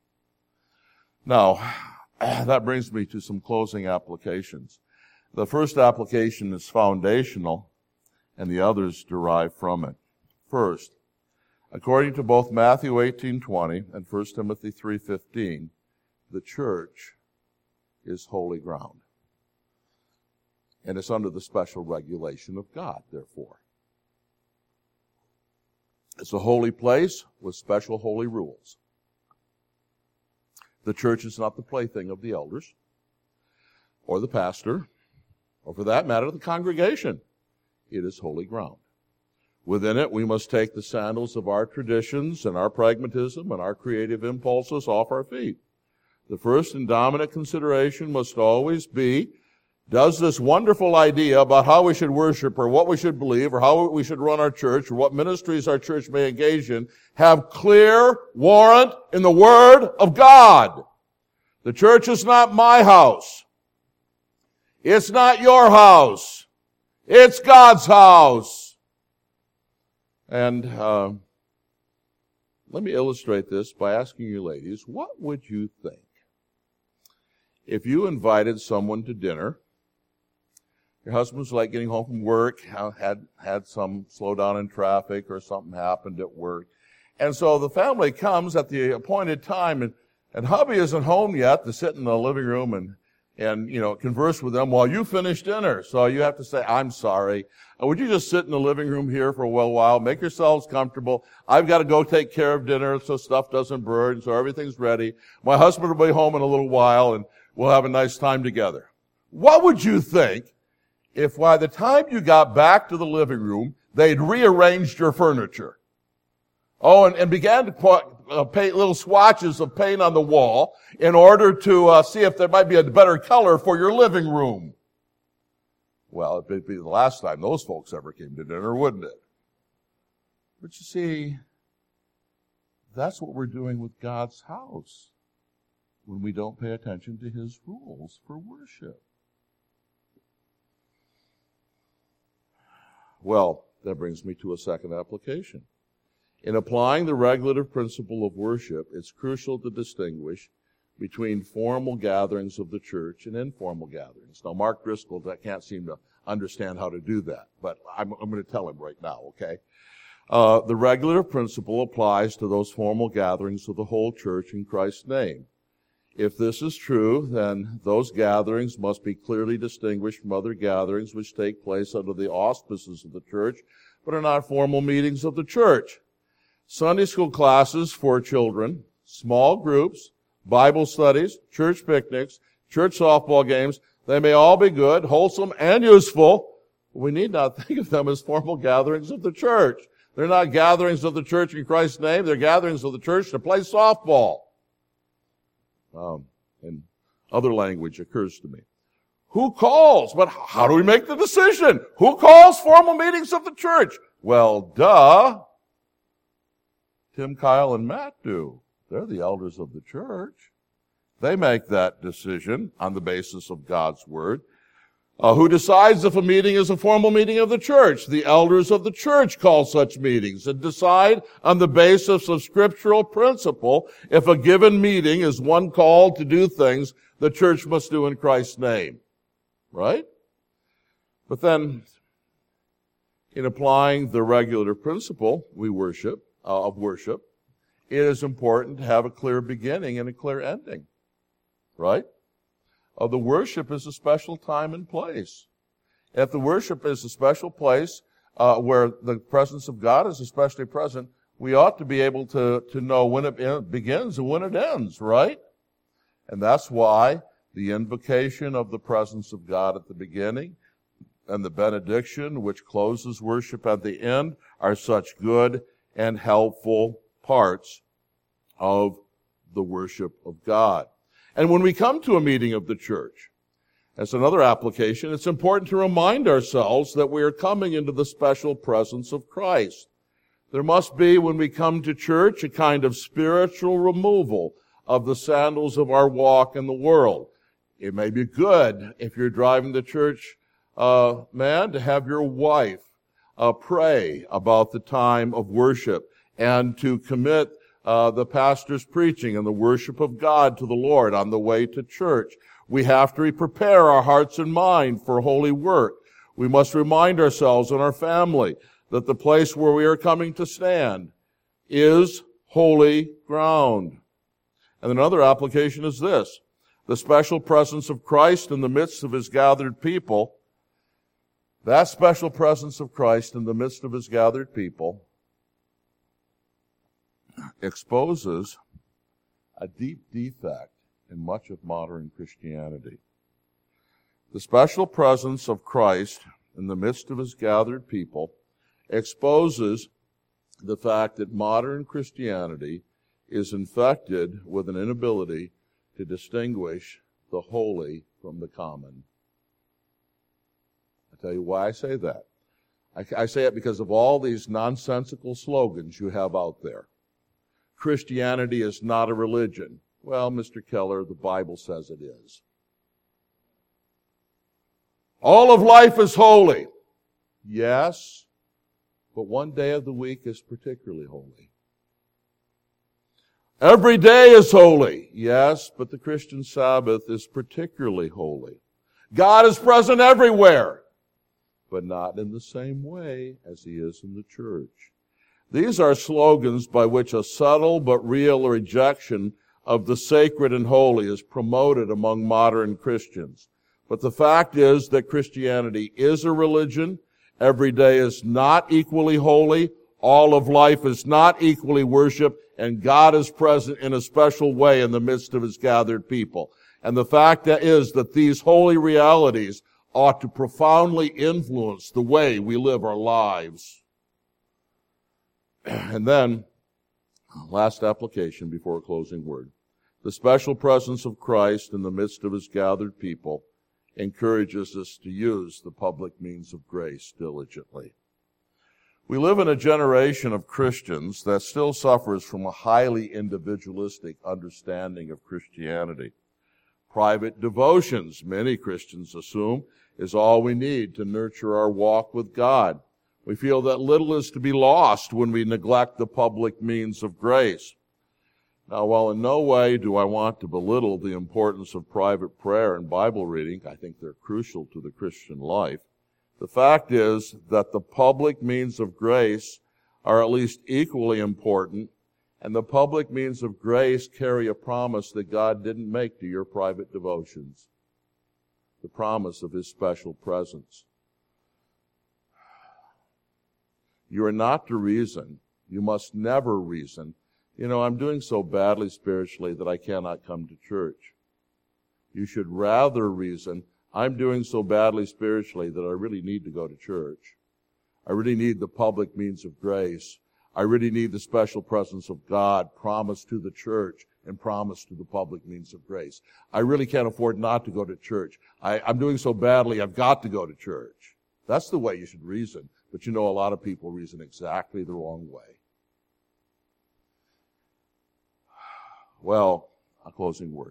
Now, that brings me to some closing applications. The first application is foundational, and the others derive from it. First, according to both Matthew 18:20 and 1 Timothy 3:15, the church is holy ground. And it's under the special regulation of God, therefore. It's a holy place with special holy rules. The church is not the plaything of the elders or the pastor, or for that matter, the congregation. It is holy ground. Within it, we must take the sandals of our traditions and our pragmatism and our creative impulses off our feet. The first and dominant consideration must always be, does this wonderful idea about how we should worship or what we should believe or how we should run our church or what ministries our church may engage in have clear warrant in the Word of God? The church is not my house. It's not your house. It's God's house. And let me illustrate this by asking you ladies, what would you think if you invited someone to dinner? Your husband's late getting home from work, had some slowdown in traffic or something happened at work. And so the family comes at the appointed time, and hubby isn't home yet to sit in the living room and and converse with them while you finish dinner. So you have to say, I'm sorry. Would you just sit in the living room here for a while, make yourselves comfortable? I've got to go take care of dinner so stuff doesn't burn, so everything's ready. My husband will be home in a little while, and we'll have a nice time together. What would you think if by the time you got back to the living room, they'd rearranged your furniture? Oh, and began to put paint little swatches of paint on the wall in order to see if there might be a better color for your living room. Well, it'd be the last time those folks ever came to dinner, wouldn't it? But you see, that's what we're doing with God's house when we don't pay attention to His rules for worship. Well, that brings me to a second application. In applying the regulative principle of worship, it's crucial to distinguish between formal gatherings of the church and informal gatherings. Now, Mark Driscoll can't seem to understand how to do that, but I'm going to tell him right now, okay? The regulative principle applies to those formal gatherings of the whole church in Christ's name. If this is true, then those gatherings must be clearly distinguished from other gatherings which take place under the auspices of the church, but are not formal meetings of the church. Sunday school classes for children, small groups, Bible studies, church picnics, church softball games, they may all be good, wholesome, and useful. We need not think of them as formal gatherings of the church. They're not gatherings of the church in Christ's name. They're gatherings of the church to play softball. And other language occurs to me. Who calls? But how do we make the decision? Who calls formal meetings of the church? Well, duh. Tim, Kyle, and Matt do. They're the elders of the church. They make that decision on the basis of God's Word. Who decides if a meeting is a formal meeting of the church? The elders of the church call such meetings and decide on the basis of scriptural principle if a given meeting is one called to do things the church must do in Christ's name. Right? But then, in applying the regulative principle of worship, it is important to have a clear beginning and a clear ending. Right? The worship is a special time and place. If the worship is a special place where the presence of God is especially present, we ought to be able to know when it begins and when it ends, right? And that's why the invocation of the presence of God at the beginning and the benediction, which closes worship at the end, are such good and helpful parts of the worship of God. And when we come to a meeting of the church, as another application, it's important to remind ourselves that we are coming into the special presence of Christ. There must be, when we come to church, a kind of spiritual removal of the sandals of our walk in the world. It may be good, if you're driving to church, man, to have your wife pray about the time of worship and to commit the pastor's preaching and the worship of God to the Lord on the way to church. We have to prepare our hearts and mind for holy work. We must remind ourselves and our family that the place where we are coming to stand is holy ground. And another application is this: the special presence of Christ in the midst of His gathered people. That special presence of Christ in the midst of His gathered people exposes a deep defect in much of modern Christianity. The special presence of Christ in the midst of His gathered people exposes the fact that modern Christianity is infected with an inability to distinguish the holy from the common. I'll tell you why I say that. I say it because of all these nonsensical slogans you have out there. Christianity is not a religion. Well, Mr. Keller, the Bible says it is. All of life is holy. Yes, but one day of the week is particularly holy. Every day is holy. Yes, but the Christian Sabbath is particularly holy. God is present everywhere, but not in the same way as He is in the church. These are slogans by which a subtle but real rejection of the sacred and holy is promoted among modern Christians. But the fact is that Christianity is a religion. Every day is not equally holy. All of life is not equally worshiped, and God is present in a special way in the midst of His gathered people. And the fact is that these holy realities ought to profoundly influence the way we live our lives. And then, last application before a closing word. The special presence of Christ in the midst of His gathered people encourages us to use the public means of grace diligently. We live in a generation of Christians that still suffers from a highly individualistic understanding of Christianity. Private devotions, many Christians assume, is all we need to nurture our walk with God. We feel that little is to be lost when we neglect the public means of grace. Now, while in no way do I want to belittle the importance of private prayer and Bible reading, I think they're crucial to the Christian life. The fact is that the public means of grace are at least equally important, and the public means of grace carry a promise that God didn't make to your private devotions. The promise of His special presence. You are not to reason. You must never reason. I'm doing so badly spiritually that I cannot come to church. You should rather reason, I'm doing so badly spiritually that I really need to go to church. I really need the public means of grace. I really need the special presence of God promised to the church and promised to the public means of grace. I really can't afford not to go to church. I'm doing so badly, I've got to go to church. That's the way you should reason. But a lot of people reason exactly the wrong way. Well, a closing word.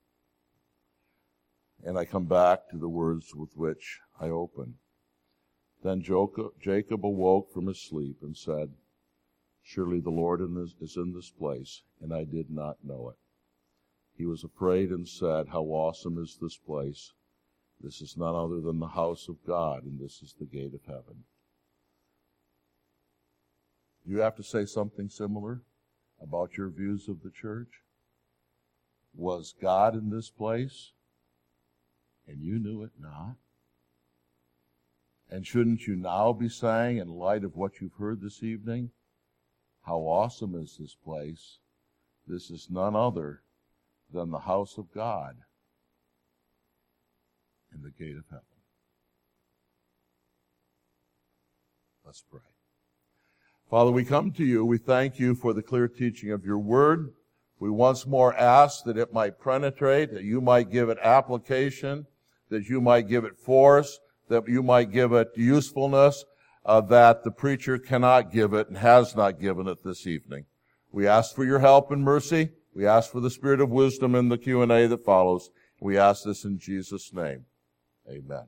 And I come back to the words with which I open. Then Jacob awoke from his sleep and said, "Surely the Lord is in this place, and I did not know it." He was afraid and said, "How awesome is this place! This is none other than the house of God, and this is the gate of heaven." You have to say something similar about your views of the church? Was God in this place, and you knew it not? And shouldn't you now be saying, in light of what you've heard this evening, how awesome is this place? This is none other than the house of God and the gate of heaven. Let's pray. Father, we come to you. We thank you for the clear teaching of your word. We once more ask that it might penetrate, that you might give it application, that you might give it force, that you might give it usefulness, that the preacher cannot give it and has not given it this evening. We ask for your help and mercy. We ask for the spirit of wisdom in the Q&A that follows. We ask this in Jesus' name. Amen.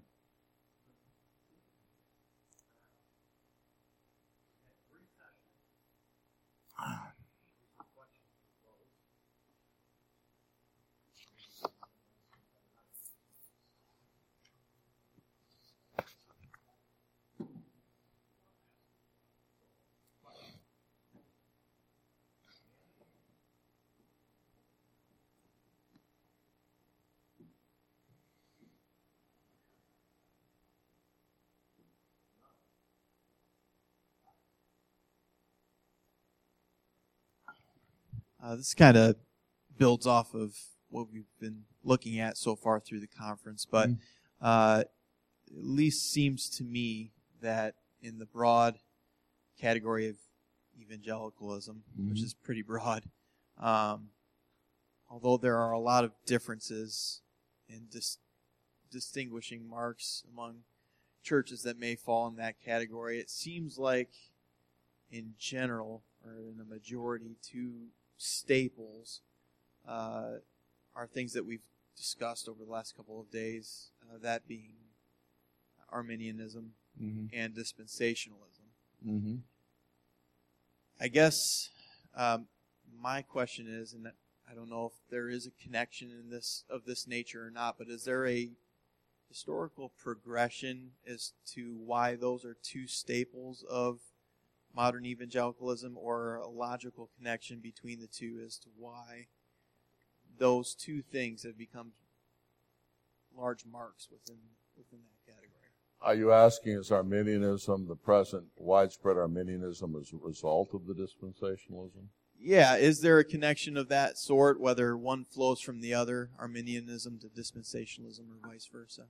This kind of builds off of what we've been looking at so far through the conference, but at least seems to me that in the broad category of evangelicalism, which is pretty broad, although there are a lot of differences in distinguishing marks among churches that may fall in that category, it seems like in general, or in the majority, two staples are things that we've discussed over the last couple of days, that being Arminianism and dispensationalism. I guess my question is, and I don't know if there is a connection in this nature or not, but is there a historical progression as to why those are two staples of modern evangelicalism, or a logical connection between the two as to why those two things have become large marks within that category. Are you asking, is Arminianism, the present widespread Arminianism, as a result of the dispensationalism? Yeah, is there a connection of that sort, whether one flows from the other, Arminianism to dispensationalism or vice versa?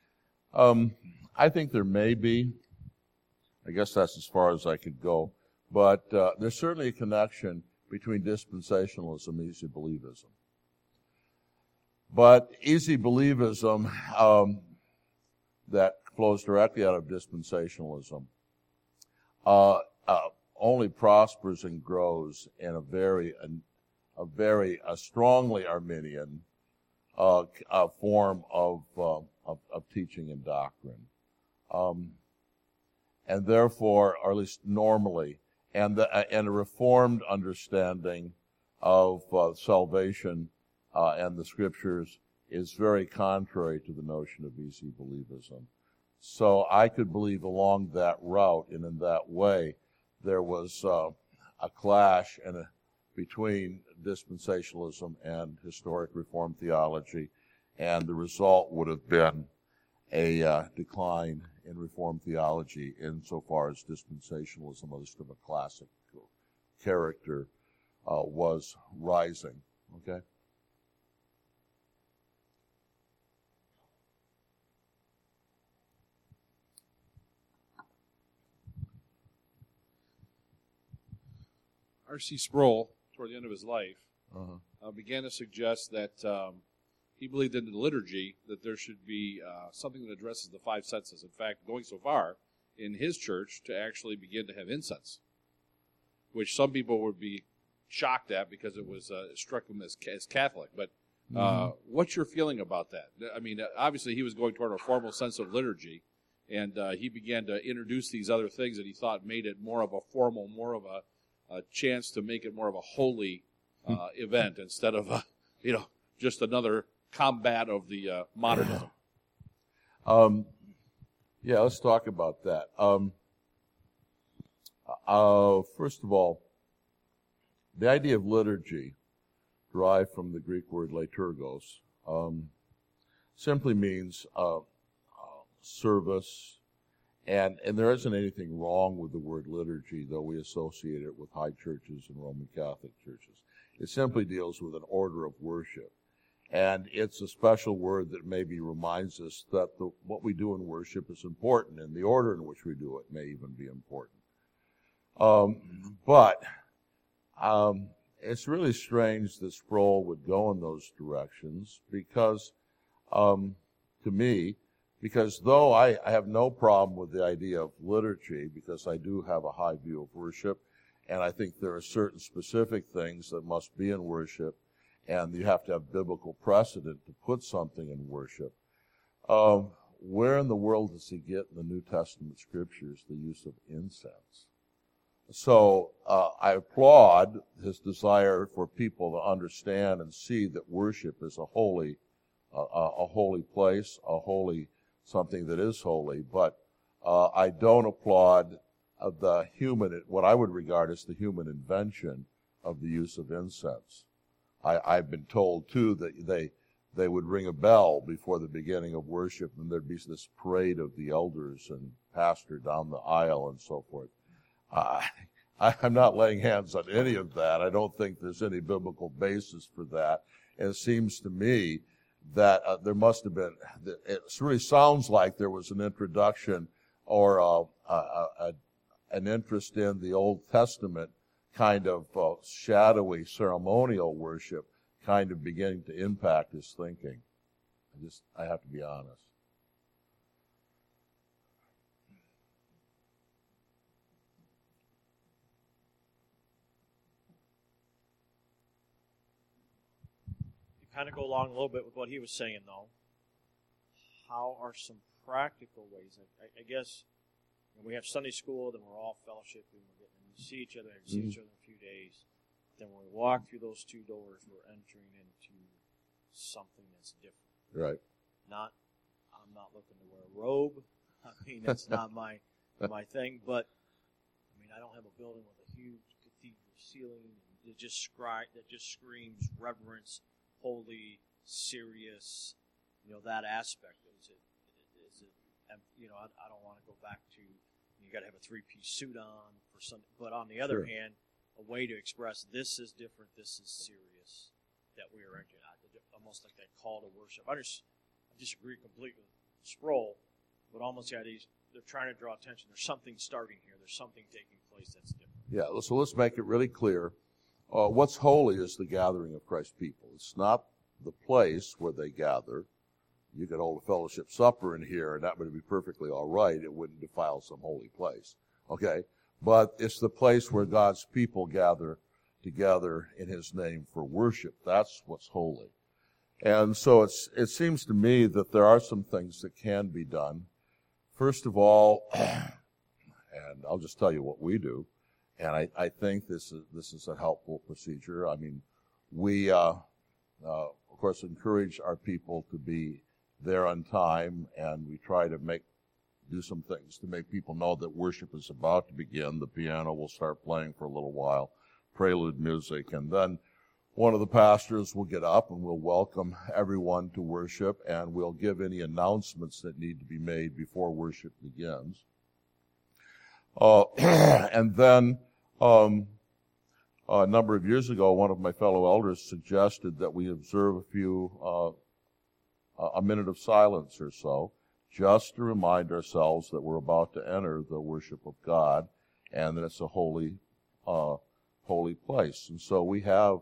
I think there may be. I guess that's as far as I could go. But there's certainly a connection between dispensationalism and easy believism. But easy believism that flows directly out of dispensationalism only prospers and grows in a very strongly Arminian form of teaching and doctrine, and therefore, or at least normally, and a reformed understanding of salvation and the Scriptures is very contrary to the notion of easy believism. So I could believe along that route and in that way there was a clash between dispensationalism and historic Reformed theology, and the result would have been a decline in Reformed theology insofar as dispensationalism, at least of a classic character, was rising. Okay? R.C. Sproul, toward the end of his life, began to suggest that he believed in the liturgy that there should be something that addresses the five senses. In fact, going so far in his church to actually begin to have incense, which some people would be shocked at because it was struck him as Catholic. But what's your feeling about that? I mean, obviously he was going toward a formal sense of liturgy, and he began to introduce these other things that he thought made it more of a formal, more of a chance to make it more of a holy event instead of just another combat of the modernism. Yeah, let's talk about that. First of all, the idea of liturgy, derived from the Greek word liturgos, simply means service. And there isn't anything wrong with the word liturgy, though we associate it with high churches and Roman Catholic churches. It simply deals with an order of worship. And it's a special word that maybe reminds us that what we do in worship is important, and the order in which we do it may even be important. But it's really strange that Sproul would go in those directions because, to me, because though I have no problem with the idea of liturgy, because I do have a high view of worship, and I think there are certain specific things that must be in worship, and you have to have biblical precedent to put something in worship. Where in the world does he get in the New Testament Scriptures the use of incense? So I applaud his desire for people to understand and see that worship is a holy place, something that is holy, but I don't applaud what I would regard as the human invention of the use of incense. I've been told, too, that they would ring a bell before the beginning of worship, and there'd be this parade of the elders and pastor down the aisle and so forth. I'm not laying hands on any of that. I don't think there's any biblical basis for that. And it seems to me that there must have been, it really sounds like there was an introduction or an interest in the Old Testament kind of shadowy ceremonial worship kind of beginning to impact his thinking. I have to be honest. Kind of go along a little bit with what he was saying, though. How are some practical ways? I guess when we have Sunday school, then we're all fellowshipping, we're getting to see each other, in a few days. Then when we walk through those two doors, we're entering into something that's different. Right. I'm not looking to wear a robe. I mean, that's not my thing. But I mean, I don't have a building with a huge cathedral ceiling that just screams reverence, holy, serious, that aspect. Is it, I don't want to go back to, you got to have a 3-piece suit on for something. But on the other hand, a way to express this is different, this is serious, that we are entering. Almost like that call to worship. I disagree completely with Sproul, but almost the idea is they're trying to draw attention. There's something starting here. There's something taking place that's different. Yeah, so let's make it really clear. What's holy is the gathering of Christ's people. It's not the place where they gather. You could hold a fellowship supper in here, and that would be perfectly all right. It wouldn't defile some holy place. Okay? But it's the place where God's people gather together in His name for worship. That's what's holy. And so it seems to me that there are some things that can be done. First of all, and I'll just tell you what we do, and I think this is a helpful procedure. I mean, we, of course, encourage our people to be there on time, and we try to do some things to make people know that worship is about to begin. The piano will start playing for a little while, prelude music, and then one of the pastors will get up and we'll welcome everyone to worship, and we'll give any announcements that need to be made before worship begins. And then a number of years ago, one of my fellow elders suggested that we observe a minute of silence or so, just to remind ourselves that we're about to enter the worship of God, and that it's a holy place. And so we have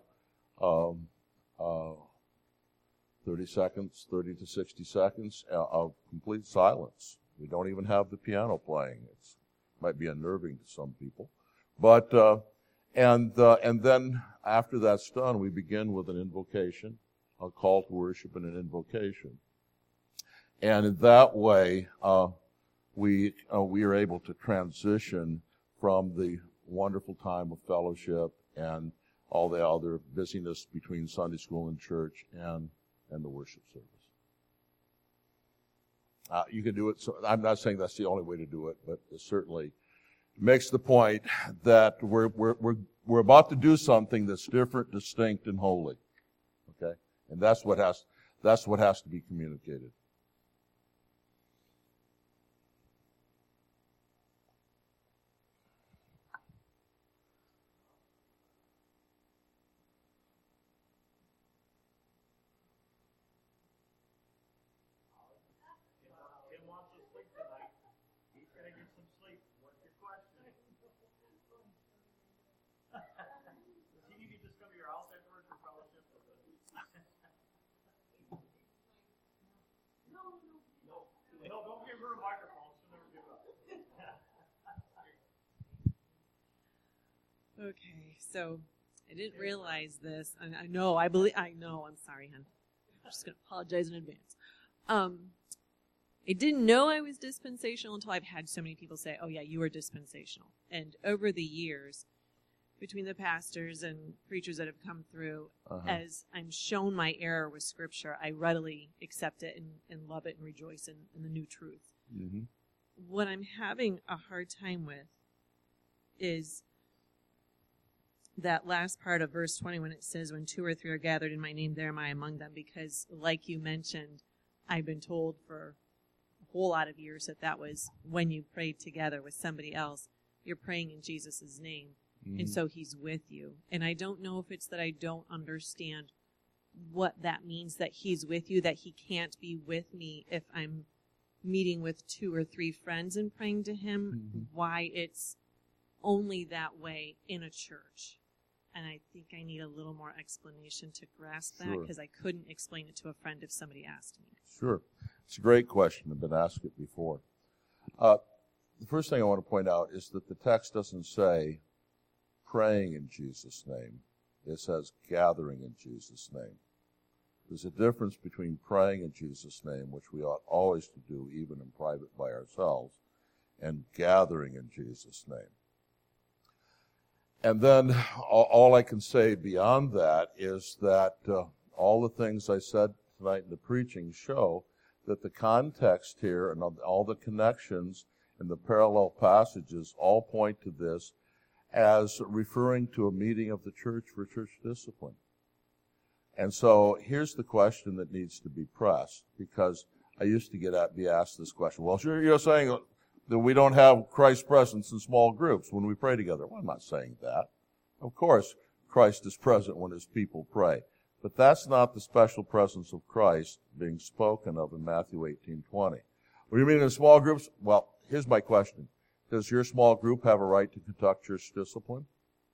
30 to 60 seconds of complete silence. We don't even have the piano playing. It might be unnerving to some people. But, and then after that's done, we begin with an invocation, a call to worship and an invocation. And in that way, we are able to transition from the wonderful time of fellowship and all the other busyness between Sunday school and church and the worship service. You can do it. So I'm not saying that's the only way to do it, but it certainly makes the point that we're about to do something that's different, distinct, and holy. Okay, and that's what has to be communicated. Okay, so I didn't realize this, and I know, I'm sorry, hon. I'm just going to apologize in advance. I didn't know I was dispensational until I've had so many people say, oh yeah, you are dispensational. And over the years, between the pastors and preachers that have come through, as I'm shown my error with Scripture, I readily accept it and love it and rejoice in the new truth. Mm-hmm. What I'm having a hard time with is that last part of verse 20 when it says, when 2 or 3 are gathered in my name, there am I among them. Because like you mentioned, I've been told for a whole lot of years that was when you prayed together with somebody else, you're praying in Jesus' name. Mm-hmm. And so He's with you. And I don't know if it's that I don't understand what that means, that He's with you, that He can't be with me if I'm meeting with 2 or 3 friends and praying to Him, mm-hmm. why it's only that way in a church. And I think I need a little more explanation to grasp that, because I couldn't explain it to a friend if somebody asked me. Sure. It's a great question. I've been asked it before. The first thing I want to point out is that the text doesn't say praying in Jesus' name. It says gathering in Jesus' name. There's a difference between praying in Jesus' name, which we ought always to do, even in private by ourselves, and gathering in Jesus' name. And then all I can say beyond that is that all the things I said tonight in the preaching show that the context here and all the connections and the parallel passages all point to this as referring to a meeting of the church for church discipline. And so here's the question that needs to be pressed, because I used to be asked this question. Well, sure, you're saying that we don't have Christ's presence in small groups when we pray together. Well, I'm not saying that. Of course, Christ is present when his people pray. But that's not the special presence of Christ being spoken of in Matthew 18:20. What do you mean in small groups? Well, here's my question. Does your small group have a right to conduct church discipline?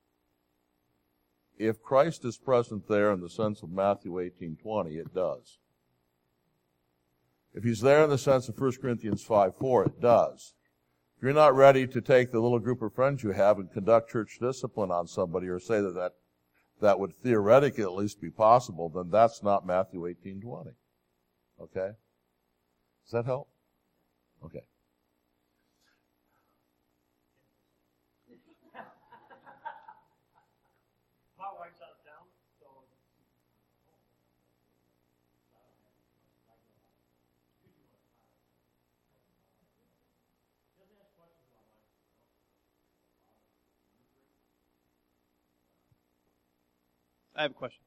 If Christ is present there in the sense of Matthew 18:20, it does. If he's there in the sense of 1 Corinthians 5:4, it does. If you're not ready to take the little group of friends you have and conduct church discipline on somebody, or say that would theoretically at least be possible, then that's not Matthew 18:20. Okay? Does that help? Okay. My wife's out of town, so I have a question.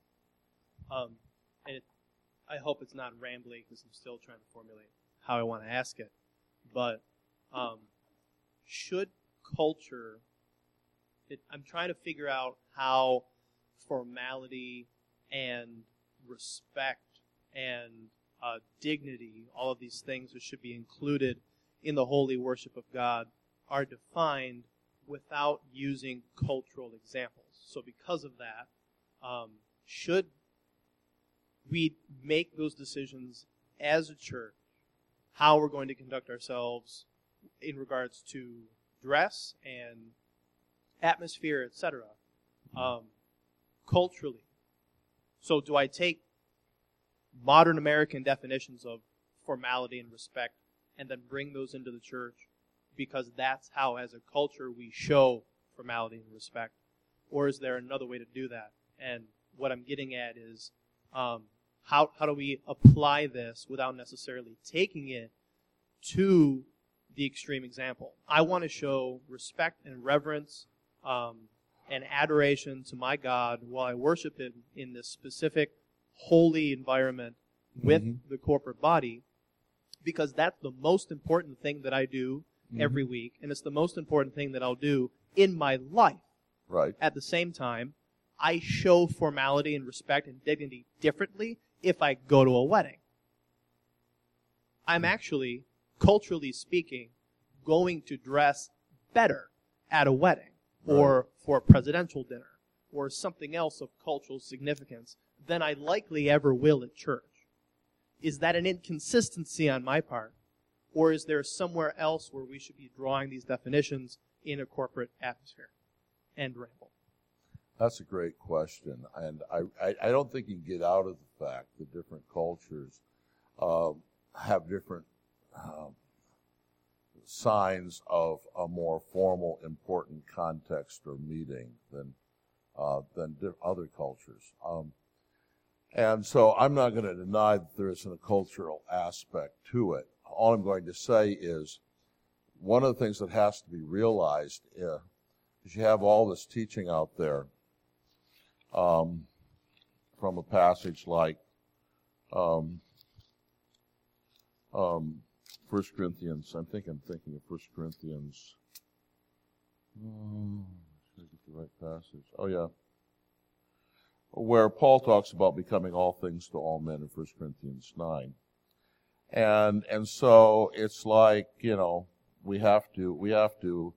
I hope it's not rambly because I'm still trying to formulate how I want to ask it. But should culture, I'm trying to figure out how formality and respect and dignity, all of these things that should be included in the holy worship of God, are defined without using cultural examples. So because of that, should we make those decisions as a church, how we're going to conduct ourselves in regards to dress and atmosphere, etc., culturally? So do I take modern American definitions of formality and respect and then bring those into the church because that's how, as a culture, we show formality and respect? Or is there another way to do that? And what I'm getting at is how do we apply this without necessarily taking it to the extreme example? I want to show respect and reverence and adoration to my God while I worship Him in this specific holy environment with the corporate body, because that's the most important thing that I do every week, and it's the most important thing that I'll do in my life. Right. At the same time, I show formality and respect and dignity differently if I go to a wedding. I'm actually, culturally speaking, going to dress better at a wedding or for a presidential dinner or something else of cultural significance than I likely ever will at church. Is that an inconsistency on my part? Or is there somewhere else where we should be drawing these definitions in a corporate atmosphere? And ramble. That's a great question, and I don't think you can get out of the fact that different cultures have different signs of a more formal, important context or meeting than other cultures. And so I'm not going to deny that there isn't a cultural aspect to it. All I'm going to say is one of the things that has to be realized is you have all this teaching out there from a passage like 1 Corinthians. I'm thinking of 1 Corinthians. Should I get the right passage? Oh, yeah. Where Paul talks about becoming all things to all men in 1 Corinthians 9. And so it's like, we have to,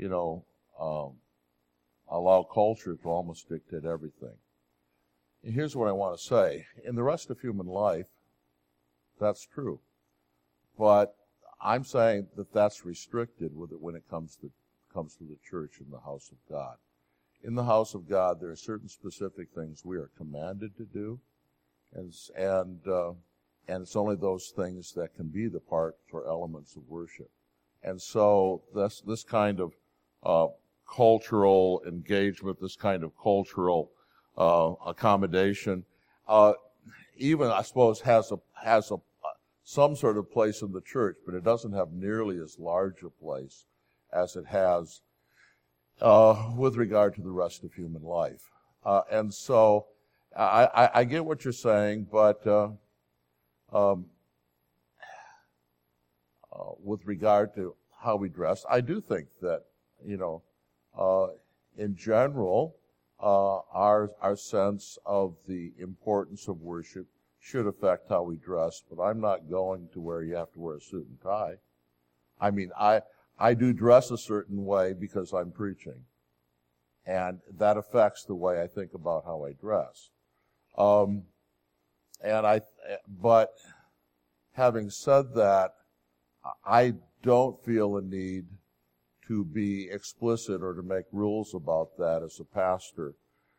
allow culture to almost dictate everything. And here's what I want to say. In the rest of human life, that's true. But I'm saying that that's restricted with it when it comes to the church in the house of God. In the house of God, there are certain specific things we are commanded to do, and it's only those things that can be the parts or elements of worship. And so this kind of cultural engagement, this kind of cultural accommodation, even I suppose has some sort of place in the church, but it doesn't have nearly as large a place as it has with regard to the rest of human life. And so I get what you're saying, but with regard to how we dress, I do think that, in general, our sense of the importance of worship should affect how we dress, but I'm not going to where you have to wear a suit and tie. I mean, I do dress a certain way because I'm preaching, and that affects the way I think about how I dress. But having said that, I don't feel a need to be explicit or to make rules about that as a pastor.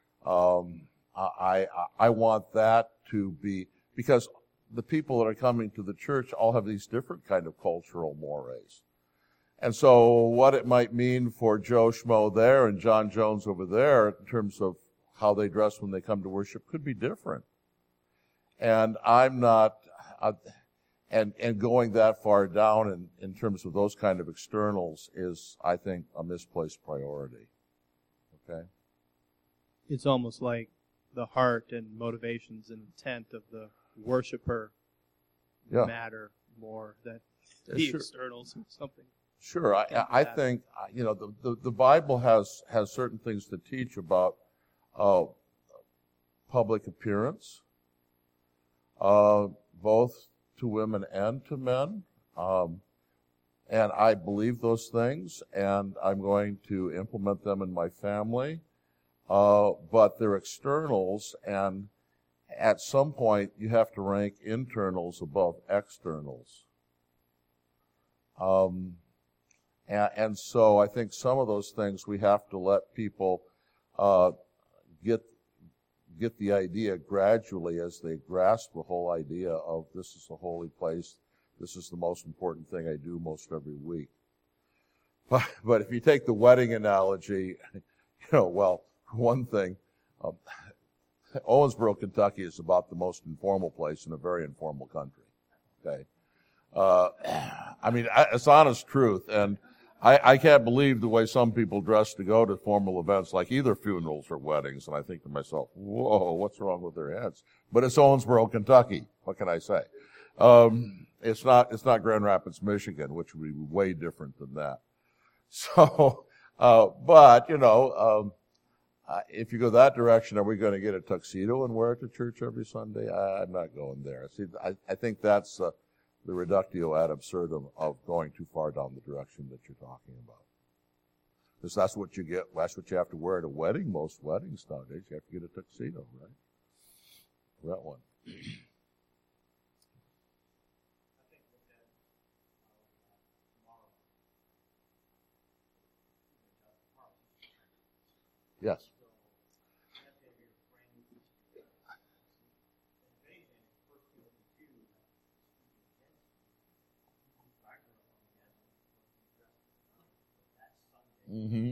I want that to be, because the people that are coming to the church all have these different kind of cultural mores. And so what it might mean for Joe Schmo there and John Jones over there in terms of how they dress when they come to worship could be different. And I'm not, and going that far down in terms of those kind of externals is, I think, a misplaced priority. Okay? It's almost like the heart and motivations and intent of the worshiper matter more than the externals or something. Sure, I think the Bible has certain things to teach about public appearance, both to women and to men, and I believe those things, and I'm going to implement them in my family. But they're externals, and at some point you have to rank internals above externals. And so I think some of those things we have to let people get the idea gradually as they grasp the whole idea of this is a holy place, this is the most important thing I do most every week. But if you take the wedding analogy, well, for one thing, Owensboro, Kentucky is about the most informal place in a very informal country. Okay, I mean, it's honest truth, and I can't believe the way some people dress to go to formal events like either funerals or weddings, and I think to myself, whoa, what's wrong with their heads? But it's Owensboro, Kentucky. What can I say? It's not Grand Rapids, Michigan, which would be way different than that. So, but if you go that direction, are we going to get a tuxedo and wear it to church every Sunday? I'm not going there. See, I think that's the reductio ad absurdum of going too far down the direction that you're talking about. Because that's what you get. That's what you have to wear at a wedding. Most weddings nowadays, you have to get a tuxedo, right? That one. Yes. Mm-hmm.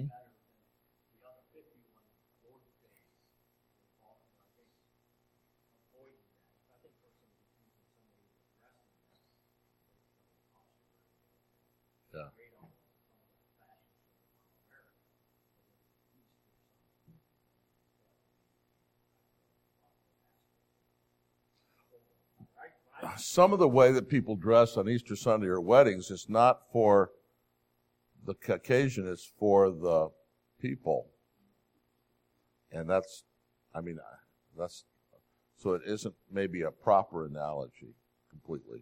Yeah. Some of the way that people dress on Easter Sunday or weddings is not for the occasion, it's for the people. And so it isn't maybe a proper analogy completely.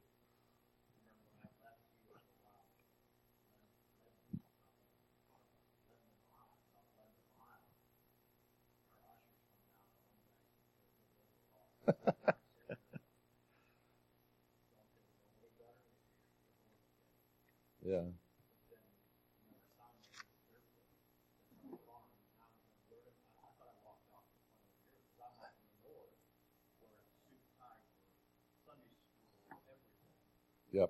Yeah. Yep.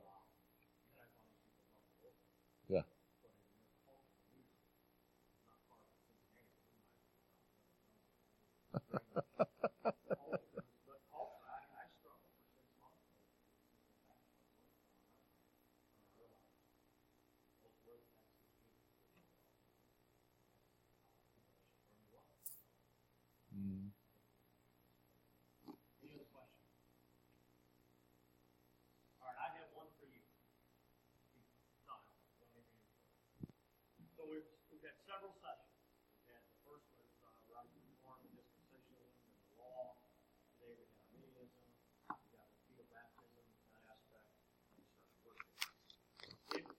Yeah. got several sessions.